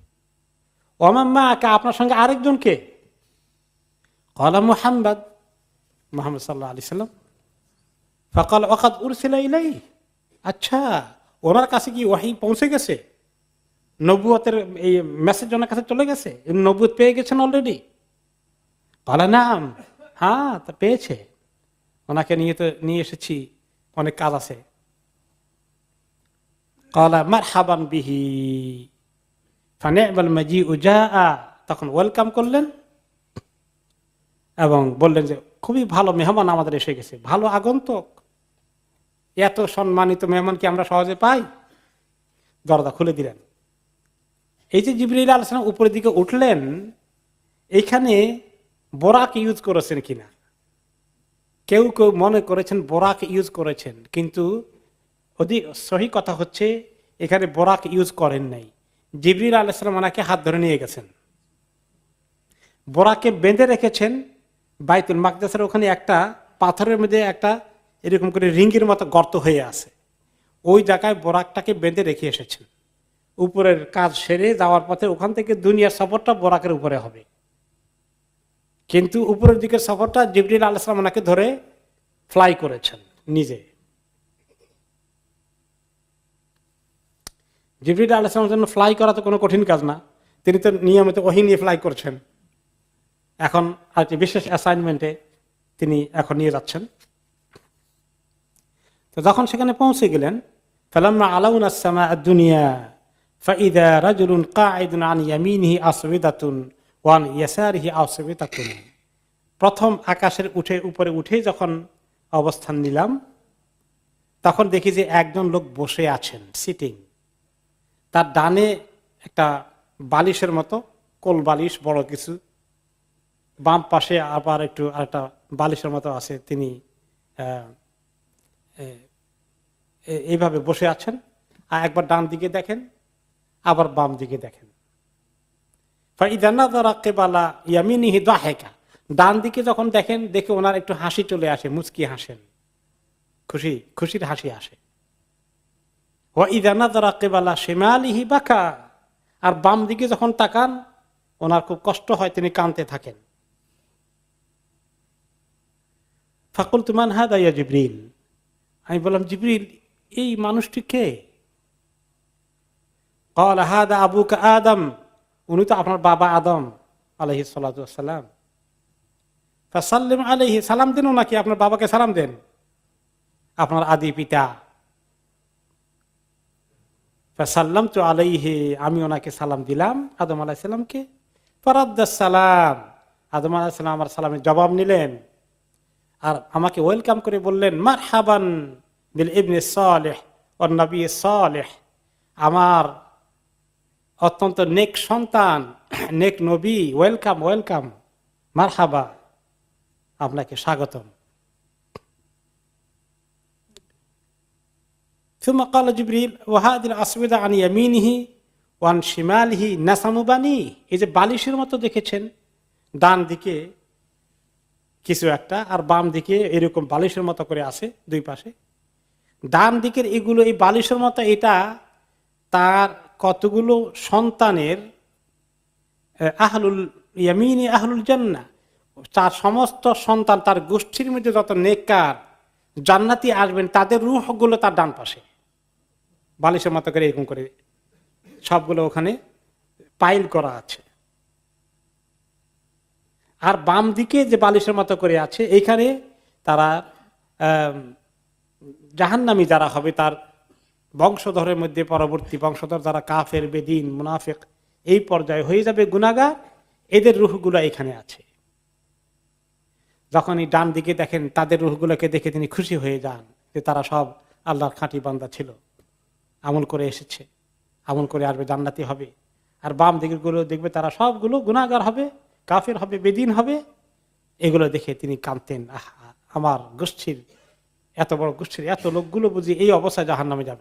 ওমাম্মা আকা, আপনার সঙ্গে আরেকজনকে? ক্বালা মুহাম্মদ, মুহাম্মদ সাল্লাল্লাহু আলাইহি সাল্লাম। ফাকাল ওয়াকাদ উরসিলা ইলাইহি, আচ্ছা ওনার কাছে কি ওহী পৌঁছে গেছে, নবুয়তের এই মেসেজ ওনার কাছে চলে গেছে, নবুয়ত পেয়ে গেছেন অলরেডি? ক্বালা নাম, হ্যাঁ তা পেয়েছে, ওনাকে নিয়ে এসেছি, অনেক কাজ আছে। ক্বালা মারহাবান বিহি ফানি'মাল মাজিউ জাআ, তখন ওয়েলকাম করলেন এবং বললেন যে খুবই ভালো মেহমান আমাদের এসে গেছে, ভালো আগন্তুক, এত সম্মানিত মেহমান কি আমরা সহজে পাই? দরজা খুলে দিলেন। এই যে জিবরিল আলাইহিস সালাম উপরের দিকে উঠলেন, এইখানে বোরাক ইউজ করেছেন কিনা, কেউ কেউ মনে করেছেন বোরাক ইউজ করেছেন, কিন্তু অধিক সহি কথা হচ্ছে এখানে বোরাক ইউজ করেন নাই। জিবরিল আলাইহিস সালাম ওনাকে হাত ধরে নিয়ে গেছেন, বোরাকে বেঁধে রেখেছেন বাইতুল মাকদাসের ওখানে একটা পাথরের মধ্যে একটা এরকম করে রিঙ্গের মতো গর্ত হয়ে আছে, ওই জায়গায় বোরাকটাকে বেঁধে রেখে এসেছেন। উপরের কাজ সেরে যাওয়ার পথে ওখান থেকে দুনিয়ার সফরটা বোরাকের উপরে হবে, কিন্তু উপরের দিকের সফরটা জিবরিল আলাইহিস সালাম ওনাকে ধরে ফ্লাই করেছেন নিজে। জিবরিল আলাইহিস সালামের জন্য ফ্লাই করা তো কোনো কঠিন কাজ না, তিনি তো নিয়মিত ওহী নিয়ে ফ্লাই করছেন। এখন আরেকটি বিশেষ অ্যাসাইনমেন্টে তিনি এখন নিয়ে যাচ্ছেন। তো যখন সেখানে পৌঁছে গেলেন, ফালাম্মা আলাউনা আস-সামা আদ-দুনিয়া ফাইদা রাজুলুন কাঈদুন আন ইয়ামিনিহি আসওয়াদাতুন ওয়া আন ইয়াসারিহি আসওয়াদাতুন। প্রথম আকাশের উপরে উঠে যখন অবস্থান নিলাম, তখন দেখি যে একজন লোক বসে আছেন, সিটিং। তার ডানে একটা বালিশের মতো কোল বালিশ বড় কিছু, বাম পাশে আবার একটু আরেকটা বালিশের মতো আছে, তিনি এইভাবে বসে আছেন। আর একবার ডান দিকে দেখেন, আবার বাম দিকে দেখেন। ফাইদা নাযারা কিবালা ইয়ামিনিহি দাহিকা, ডান দিকে যখন দেখেন, দেখে ওনার একটু হাসি চলে আসে, মুচকি হাসেন, খুশির হাসি আসে। ওয়া ইযা নাযারা কিবালা শিমালিহি বাকা, আর বাম দিকে যখন তাকান ওনার খুব কষ্ট হয়, তিনি কাঁদতে থাকেন। ফাকুলতু মান হাদা ইয়া জিবরিল, আমি বললাম জিবরিল এই মানুষটি কে? ক্বালা হাদা আবুকা আদম, উনি তো আপনার বাবা আদম আলাইহিস সালাতু ওয়াস সালাম। ফাসাল্লিম আলাইহি, সালাম দেন ওনাকে, আপনার বাবাকে সালাম দেন, আপনার আদি পিতা। ফাসাল্লামতু আলাইহি, আমি ওনাকে সালাম দিলাম, আদম আলাইহিস সালামকে। ফারাদ্দাস সালাম, আদম আলাইহিস সালাম আমার সালামের জবাব নিলেন আর আমাকে ওয়েলকাম করে বললেন, মারহাবান বিল ইবনে সালেহ ওয়ান নবী সালেহ, আমার অত্যন্ত নেক সন্তান, নেক নবী, ওয়েলকাম ওয়েলকাম, মারহাবা, আপনাকে স্বাগতম। ثم قال جبريل وهذه الأسودة عن يمينه وعن شماله نسم بنيه, এই যে বালিশের মতো দেখেছেন, ডান দিকে কিছু একটা আর বাম দিকে এরকম বালিশের মতো করে আছে দুই পাশে। ডান দিকের এগুলো এই বালিশের মতো, এটা তার কতগুলো সন্তানের আহলুল ইয়ামিনি আহলুল জান্নাহ, তার সমস্ত সন্তান, তার গোষ্ঠীর মধ্যে যত নেককার জান্নাতি আসবেন তাদের রূহগুলো তার ডান পাশে বালিশের মতো করে এরকম করে সবগুলো ওখানে পাইল করা আছে। আর বাম দিকে যে বালিশের মতো করে আছে, এইখানে তারা জাহান্নামী যারা হবে, তার বংশধরের মধ্যে পরবর্তী বংশধর যারা কাফের, বেদিন, মুনাফিক এই পর্যায়ে হয়ে যাবে গুনাহগার, এদের রূহগুলো এখানে আছে। যখন এই ডান দিকে দেখেন, তাদের রূহগুলোকে দেখে তিনি খুশি হয়ে যান যে তারা সব আল্লাহর খাঁটি বান্দা ছিল, আমল করে এসেছে, আমল করে আসবে, জান্নাতি হবে। আর বাম দিকের গুলো দেখবে তারা সবগুলো গুনাহগার হবে, কাফের হবে, বেদিন হবে। এগুলো দেখে তিনি কাঁদতেন, আহা আমার গোষ্ঠীর, এত বড় গোষ্ঠীর এত লোকগুলো বুঝি এই অবস্থায় জাহান্নামে যাবে।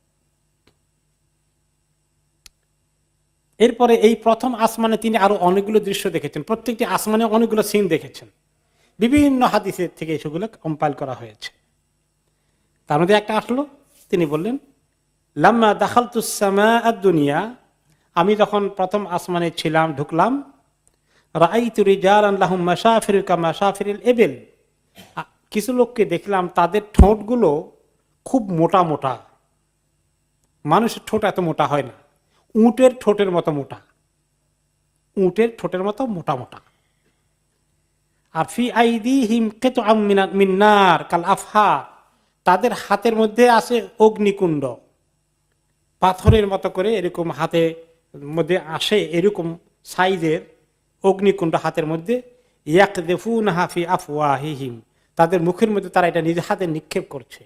এরপরে এই প্রথম আসমানে তিনি আরো অনেকগুলো দৃশ্য দেখেছেন, প্রত্যেকটি আসমানে অনেকগুলো সিন দেখেছেন, বিভিন্ন হাদিসের থেকে সেগুলো কম্পাইল করা হয়েছে। তার মধ্যে একটা আসলো, তিনি বললেন লাম্মা দাখালতুস সামা আদ-দুনিয়া, আমি যখন প্রথম আসমানে ছিলাম, ঢুকলাম, রাআইতু রিজালান লাহুম মাশাফিরু কামাশাফিরিল ইবিল, কিছু লোককে দেখলাম তাদের ঠোঁটগুলো খুব মোটা মোটা। মানুষের ঠোঁট এত মোটা হয় না, উটের ঠোঁটের মতো মোটা, উটের ঠোঁটের মতো মোটা মোটা। আর ফি আইদিহিম কিতআম মিন নার কাল আফহার, তাদের হাতের মধ্যে আছে অগ্নিকুণ্ড, পাথরের মতো করে এরকম হাতে মধ্যে আসে, এরকম সাইজের অগ্নিকুণ্ড হাতের মধ্যে। ইয়াকযিফুনহা ফি আফওয়াহিহিম, তাদের মুখের মধ্যে তারা এটা নিজের হাতে নিক্ষেপ করছে।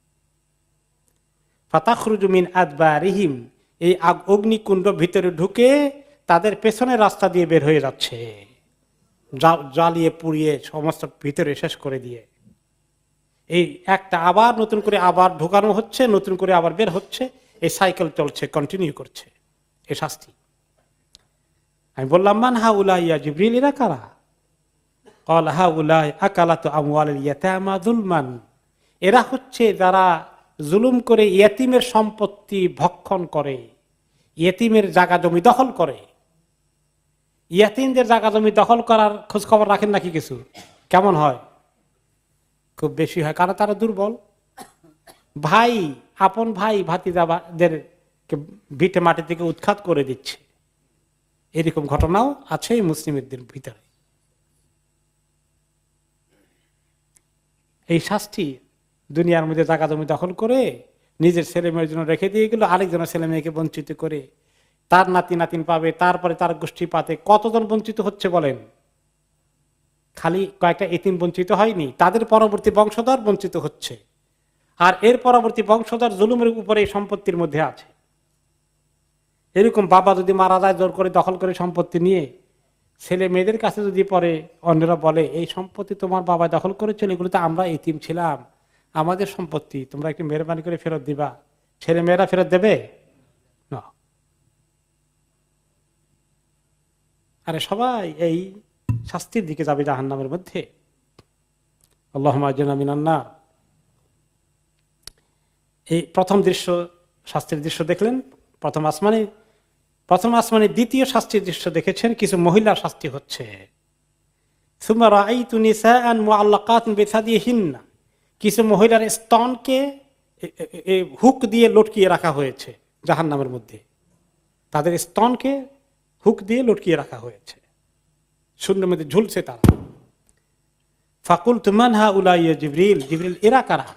ফাতাখরুজু মিন আদবারিহিম, এই অগ্নিকুণ্ড ভিতরে ঢুকে তাদের পেছনের রাস্তা দিয়ে বের হয়ে যাচ্ছে, জ্বালিয়ে পুড়িয়ে সমস্ত ভিতরে শেষ করে দিয়ে। এই একটা আবার নতুন করে আবার ঢোকানো হচ্ছে, নতুন করে আবার বের হচ্ছে, এই সাইকেল চলছে, কন্টিনিউ করছে এই শাস্তি। আমি বললাম, মান হাউলা ইয়া জিবরিল, এরা কারা? ক্বাল হাউলা আকালাতু আমওয়ালিল ইয়াতামা যুলমান, এরা হচ্ছে যারা জুলুম করে ইয়েতিমের সম্পত্তি ভক্ষণ করে, ইয়েতিমের জায়গা জমি দখল করে। ইয়েতিমদের জায়গা জমি দখল করার খোঁজ খবর রাখেন নাকি কিছু? কেমন হয়? খুব বেশি হয়, কারণ তারা দুর্বল। ভাই, আপন ভাই ভাতিজাদের ভিটে মাটি থেকে উৎখাত করে দিচ্ছে, এরকম ঘটনাও আছে মুসলিমদের ভিতরে। এই শাস্তি দুনিয়ার মধ্যে জায়গা জমি দখল করে নিজের ছেলে মেয়ের জন্য রেখে দিয়ে গেল, আরেকজনের ছেলে মেয়েকে বঞ্চিত করে তার নাতি নাতিন পাবে, তারপরে তার গোষ্ঠী পাতে কতজন বঞ্চিত হচ্ছে বলেন? খালি কয়েকটা এতিম বঞ্চিত হয়নি, তাদের পরবর্তী বংশধর বঞ্চিত হচ্ছে, আর এর পরবর্তী বংশধর জুলুমের উপরে এই সম্পত্তির মধ্যে আছে। এরকম বাবা যদি মারা যায় জোর করে দখল করে সম্পত্তি নিয়ে, ছেলে মেয়েদের কাছে যদি পরে অন্যরা বলে এই সম্পত্তি তোমার বাবা দখল করেছিল, এগুলো তো আমরা এতিম ছিলাম, আমাদের সম্পত্তি, তোমরা একটু মেহরবানি করে ফেরত দিবা, ছেলে মেয়েরা ফেরত দেবে না? আরে সবাই এই শাস্তির দিকে যাবে, জাহান্নামের মধ্যে। আল্লাহুম্মা আজরিনা মিনান নার। এই প্রথম দৃশ্য, শাস্তির দৃশ্য দেখলেন প্রথম আসমানে। দ্বিতীয় শাস্তির দৃশ্য দেখেছেন, কিছু মহিলার শাস্তি হচ্ছে। সুম্মা রাআইতু নিসাআন মুআল্লাকাতিন বিসাদিহিন্না, কিছু মহিলার স্তনকে হুক দিয়ে লটকিয়ে রাখা হয়েছে জাহান্নামের মধ্যে, তাদের স্তনকে হুক দিয়ে লটকিয়ে রাখা হয়েছে, শূন্যের মধ্যে ঝুলছে তারা। ফাকুলতু মান হাউলা ইয়া জিবরিল, জিবরিল এরা কারা?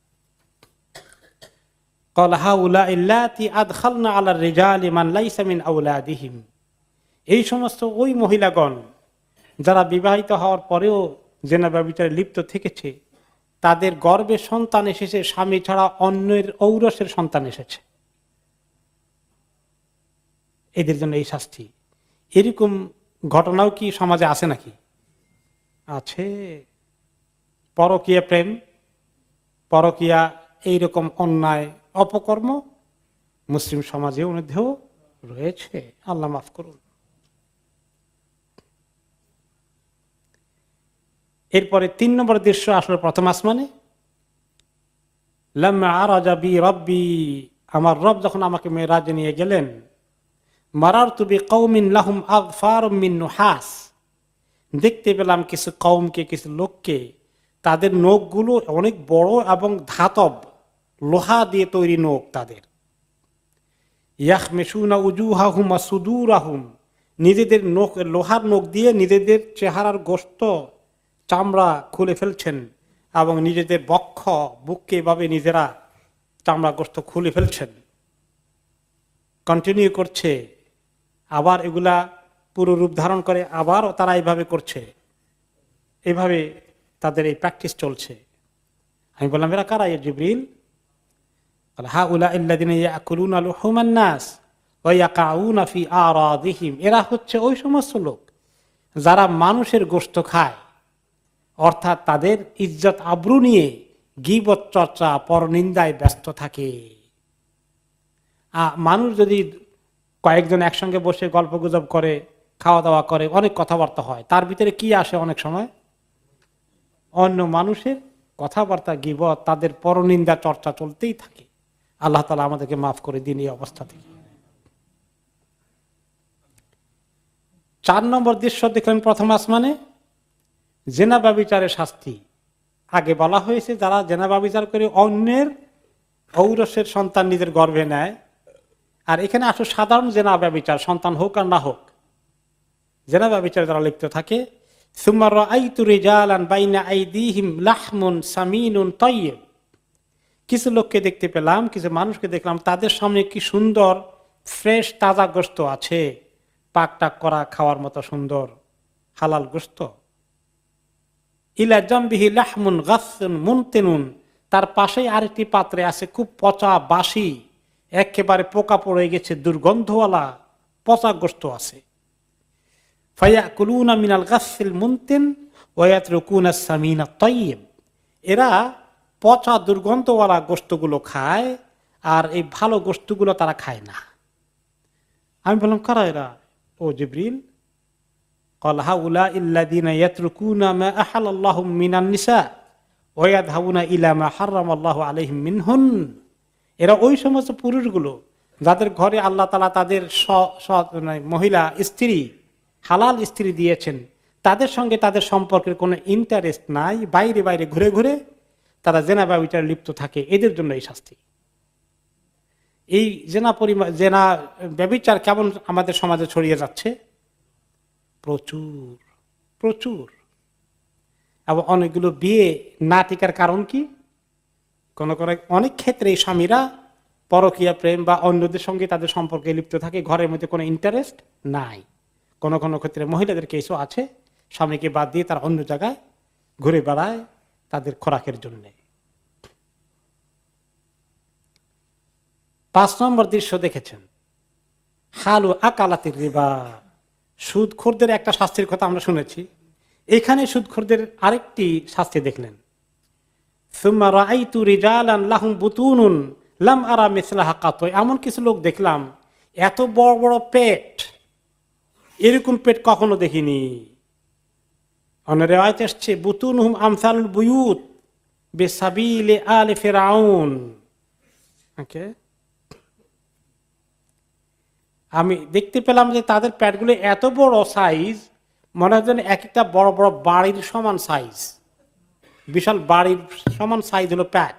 ক্বাল হাউলা আল্লাতী আদখালনা আলার রিজালি মান লাইসা মিন আওলাদিহিম, এই সমস্ত ওই মহিলাগণ যারা বিবাহিত হওয়ার পরেও জেনা ব্যভিচারে লিপ্ত থেকেছে, তাদের গর্ভে সন্তান এসেছে স্বামী ছাড়া অন্যের ঔরসের সন্তান এসেছে, এদের জন্য এই শাস্তি। এরকম ঘটনাও কি সমাজে আছে নাকি? আছে। পরকীয়া প্রেম, পরকীয়া, এইরকম অন্যায় অপকর্ম মুসলিম সমাজের মধ্যেও রয়েছে, আল্লাহ মাফ করুন। এরপরে ৩ নম্বর দৃশ্য আসলে প্রথম আসমানে। লাম্মা আরাজা বি রব্বি, আমার রব যখন আমাকে মেরাজে নিয়ে গেলেন, মারারতু বিকওমিন লাহুম আগফারুম মিন নুহাস, দেখতে পেলাম কিছু কওমকে, কিছু লোককে, তাদের নখগুলো অনেক বড় এবং ধাতব, লোহা দিয়ে তৈরি নখ তাদের। ইয়াখমিশুনা উজুহাহুম ওয়া সুদুরাহুম, নিজেদের নখ, লোহার নখ দিয়ে নিজেদের চেহারার গোশত, চামড়া খুলে ফেলছেন, এবং নিজেদের বক্ষ, বুককে এভাবে নিজেরা চামড়া গোশত খুলে ফেলছেন। কন্টিনিউ করছে, আবার এগুলা পুরো রূপ ধারণ করে, আবার তারা এইভাবে করছে, এইভাবে তাদের এই প্র্যাকটিস চলছে। আমি বললাম, এরা কারা ইয়া জিবরিল? হাউলা আল্লাযিনা ইয়াকুলুনা লুহুমান নাস ওয়া ইয়াকাউনা ফি আরাদিহিম, এরা হচ্ছে ওই সমস্ত লোক যারা মানুষের গোশত খায়, অর্থাৎ তাদের ইজ্জত আবরু নিয়ে গীবত চর্চা, পরনিন্দায় ব্যস্ত থাকে। মানুষ যদি কয়েকজন একসঙ্গে বসে গল্প গুজব করে, খাওয়া দাওয়া করে, অনেক কথাবার্তা হয়, তার ভিতরে কি আসে? অনেক সময় অন্য মানুষের কথাবার্তা, গীবত, তাদের পরনিন্দা চর্চা চলতেই থাকে। আল্লাহ তাআলা আমাদেরকে মাফ করে দিন এই অবস্থা থেকে। 4 নম্বর দৃশ্য দেখলেন প্রথম আসমানে, জেনা ব্যভিচারের শাস্তি। আগে বলা হয়েছে যারা জেনা ব্যভিচার করে অন্যের ঔরসের সন্তান নিজের গর্ভে নেয়, আর এখানে আসলে সাধারণ জেনা ব্যভিচার, সন্তান হোক আর না হোক, জেনা ব্যভিচারে যারা লিপ্ত থাকে। সুম্মা রাআইতু রিজালান বাইনা আইদিহিম লাহমুন সামিনুন তাইয়্যিব, কিছু লোককে দেখতে পেলাম, কিছু মানুষকে দেখলাম, তাদের সামনে কি সুন্দর ফ্রেশ তাজা গোশত আছে, পাক টাক করা খাওয়ার মতো সুন্দর হালাল গোশত। ইলা জামবিহি লাহমুন গাসসুন মুনতিনুন, তার পাশেই আরেকটি পাত্রে আছে খুব পচা বাসি, একেবারে পোকা পড়ে গেছে, দুর্গন্ধওয়ালা পচা গোশত আছে। ফায়াকুলুনা মিনাল গাসসিল মুনতিন ওয়া ইয়াতরুকুনা সামিনা তাইয়্যিব, এরা পচা দুর্গন্ধওয়ালা গোশতগুলো খায় আর এই ভালো গোশতগুলো তারা খায় না। আমি বললাম কারা এরা? ও জিবরিল, ক্বাল হাউলা ইল্লাযীনা ইয়াতরুকুনা মা আহাল্লাহু মিনান নিসা ওয়া ইয়াযহাবুনা ইলা মা হারামাল্লাহু আলাইহিম মিনহুন, এরা ওই সমস্ত পুরুষগুলো যাদের ঘরে আল্লাহ তাআলা তাদের মহিলা স্ত্রী, হালাল স্ত্রী দিয়েছেন, তাদের সঙ্গে তাদের সম্পর্কের কোনো ইন্টারেস্ট নাই, বাইরে বাইরে ঘুরে ঘুরে তারা জেনা ব্যভিচারে লিপ্ত থাকে, এদের জন্য এই শাস্তি। এই জেনা ব্যভিচার কেমন আমাদের সমাজে ছড়িয়ে যাচ্ছে? প্রচুর প্রচুর। এবং অনেকগুলো বিয়ে না টিকার কারণ কি? অনেক ক্ষেত্রে এই স্বামীরা পরকীয়া প্রেম বা অন্যদের সঙ্গে তাদের সম্পর্কে লিপ্ত থাকে, ঘরের মধ্যে কোনো ইন্টারেস্ট নাই। কোনো কোনো ক্ষেত্রে মহিলাদের কেসও আছে, স্বামীকে বাদ দিয়ে তারা অন্য জায়গায় ঘুরে বেড়ায় তাদের খোরাকের জন্য। 5 নম্বর দৃশ্য দেখেছেন, হালু আকালাতির রিবা, সুদখোরদের একটা শাস্তির কথা আমরা শুনেছি, এখানে সুদখোরদের আরেকটি শাস্তি দেখলেন। সুম্মা রাআইতু রিজালান লাহুম বুতুনুন লাম আরা মিসলাহা কাত, এমন কিছু লোক দেখলাম এত বড় বড় পেট, এরকম পেট কখনো দেখিনি। অন্য রিওয়ায়াতে আসছে বুতুনহুম আমসালুল বুয়ুত বিসাবিলি আলি ফিরআউন। ওকে, আমি দেখতে পেলাম যে তাদের প্যাটগুলো এত বড় সাইজ, মনে হয় যেন এক একটা বড় বড় বাড়ির সমান সাইজ, বিশাল বাড়ির সমান সাইজ হলো প্যাট।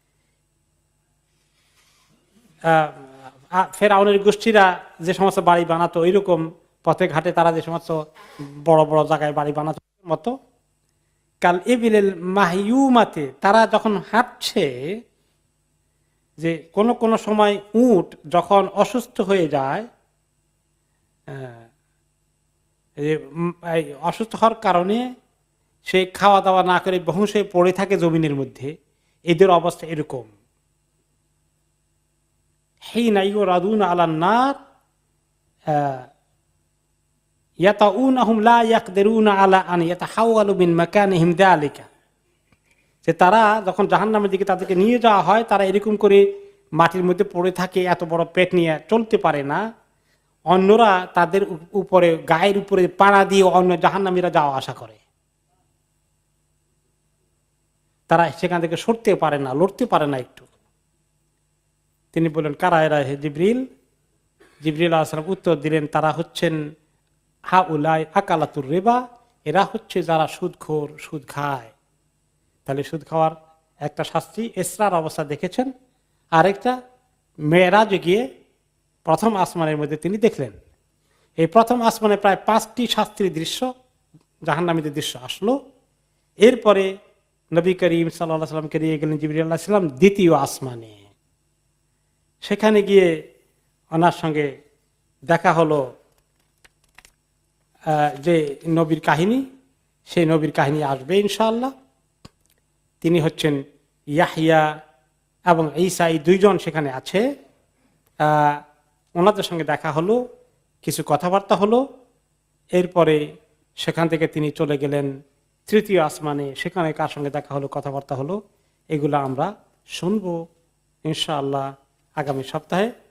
ফেরাউনের গোষ্ঠীরা যে সমস্ত বাড়ি বানাতো, এইরকম পথে ঘাটে তারা যে সমস্ত বড় বড় জায়গায় বাড়ি বানাতো মতো। কাল ইবিল মাহিয়ুমাতে, তারা যখন হাঁটছে, যে কোন কোন সময় উট যখন অসুস্থ হয়ে যায়, অসুস্থ হওয়ার কারণে সে খাওয়া দাওয়া না করে বেহুঁশ হয়ে পড়ে থাকে জমিনের মধ্যে, এদের অবস্থা এরকম। হিনা ইউরাদুনা আলান নার ইয়াতাউনহুম লা ইয়াকদিরুনা আলা আন ইয়াতাহাওয়ালু মিন মাকানিহিম যালিকা, যে তারা যখন জাহান্নামের দিকে তাদেরকে নিয়ে যাওয়া হয়, তারা এরকম করে মাটির মধ্যে পড়ে থাকে, এত বড় পেট নিয়ে চলতে পারে না। অন্যরা তাদের উপরে, গায়ের উপরে পাড়া দিয়ে অন্য জাহান্নামীরা যাওয়া আসা করে, তারা সেখান থেকে সরতে পারে না, লড়তে পারে না একটু। তিনি বললেন কারা এরা হে জিবরিল? জিবরিল আলাইহিস সালাম উত্তর দিলেন, তারা হচ্ছেন হাউলাই আকালাতুর রিবা, এরা হচ্ছে যারা সুদখোর, সুদ খায়। তাহলে সুদ খাওয়ার একটা শাস্তি ইসরার অবস্থা দেখেছেন, আরেকটা মেরাজে গিয়ে প্রথম আসমানের মধ্যে তিনি দেখলেন। এই প্রথম আসমানে প্রায় 5টি শাস্তির দৃশ্য, জাহান্নামীদের দৃশ্য আসলো। এরপরে নবী করিম সাল্লাল্লাহু আলাইহি ওয়াসাল্লামকে নিয়ে গেলেন জিবরিল আলাইহিস সালাম দ্বিতীয় আসমানে। সেখানে গিয়ে ওনার সঙ্গে দেখা হলো যে নবীর কাহিনী, সেই নবীর কাহিনী আসবে ইনশাআল্লাহ। তিনি হচ্ছেন ইয়াহইয়া এবং ঈসা, এই 2 জন সেখানে আছে। ওনাদের সঙ্গে দেখা হলো, কিছু কথাবার্তা হলো। এরপরে সেখান থেকে তিনি চলে গেলেন তৃতীয় আসমানে, সেখানে কার সঙ্গে দেখা হলো, কথাবার্তা হলো, এগুলো আমরা শুনবো ইনশাআল্লাহ আগামী সপ্তাহে।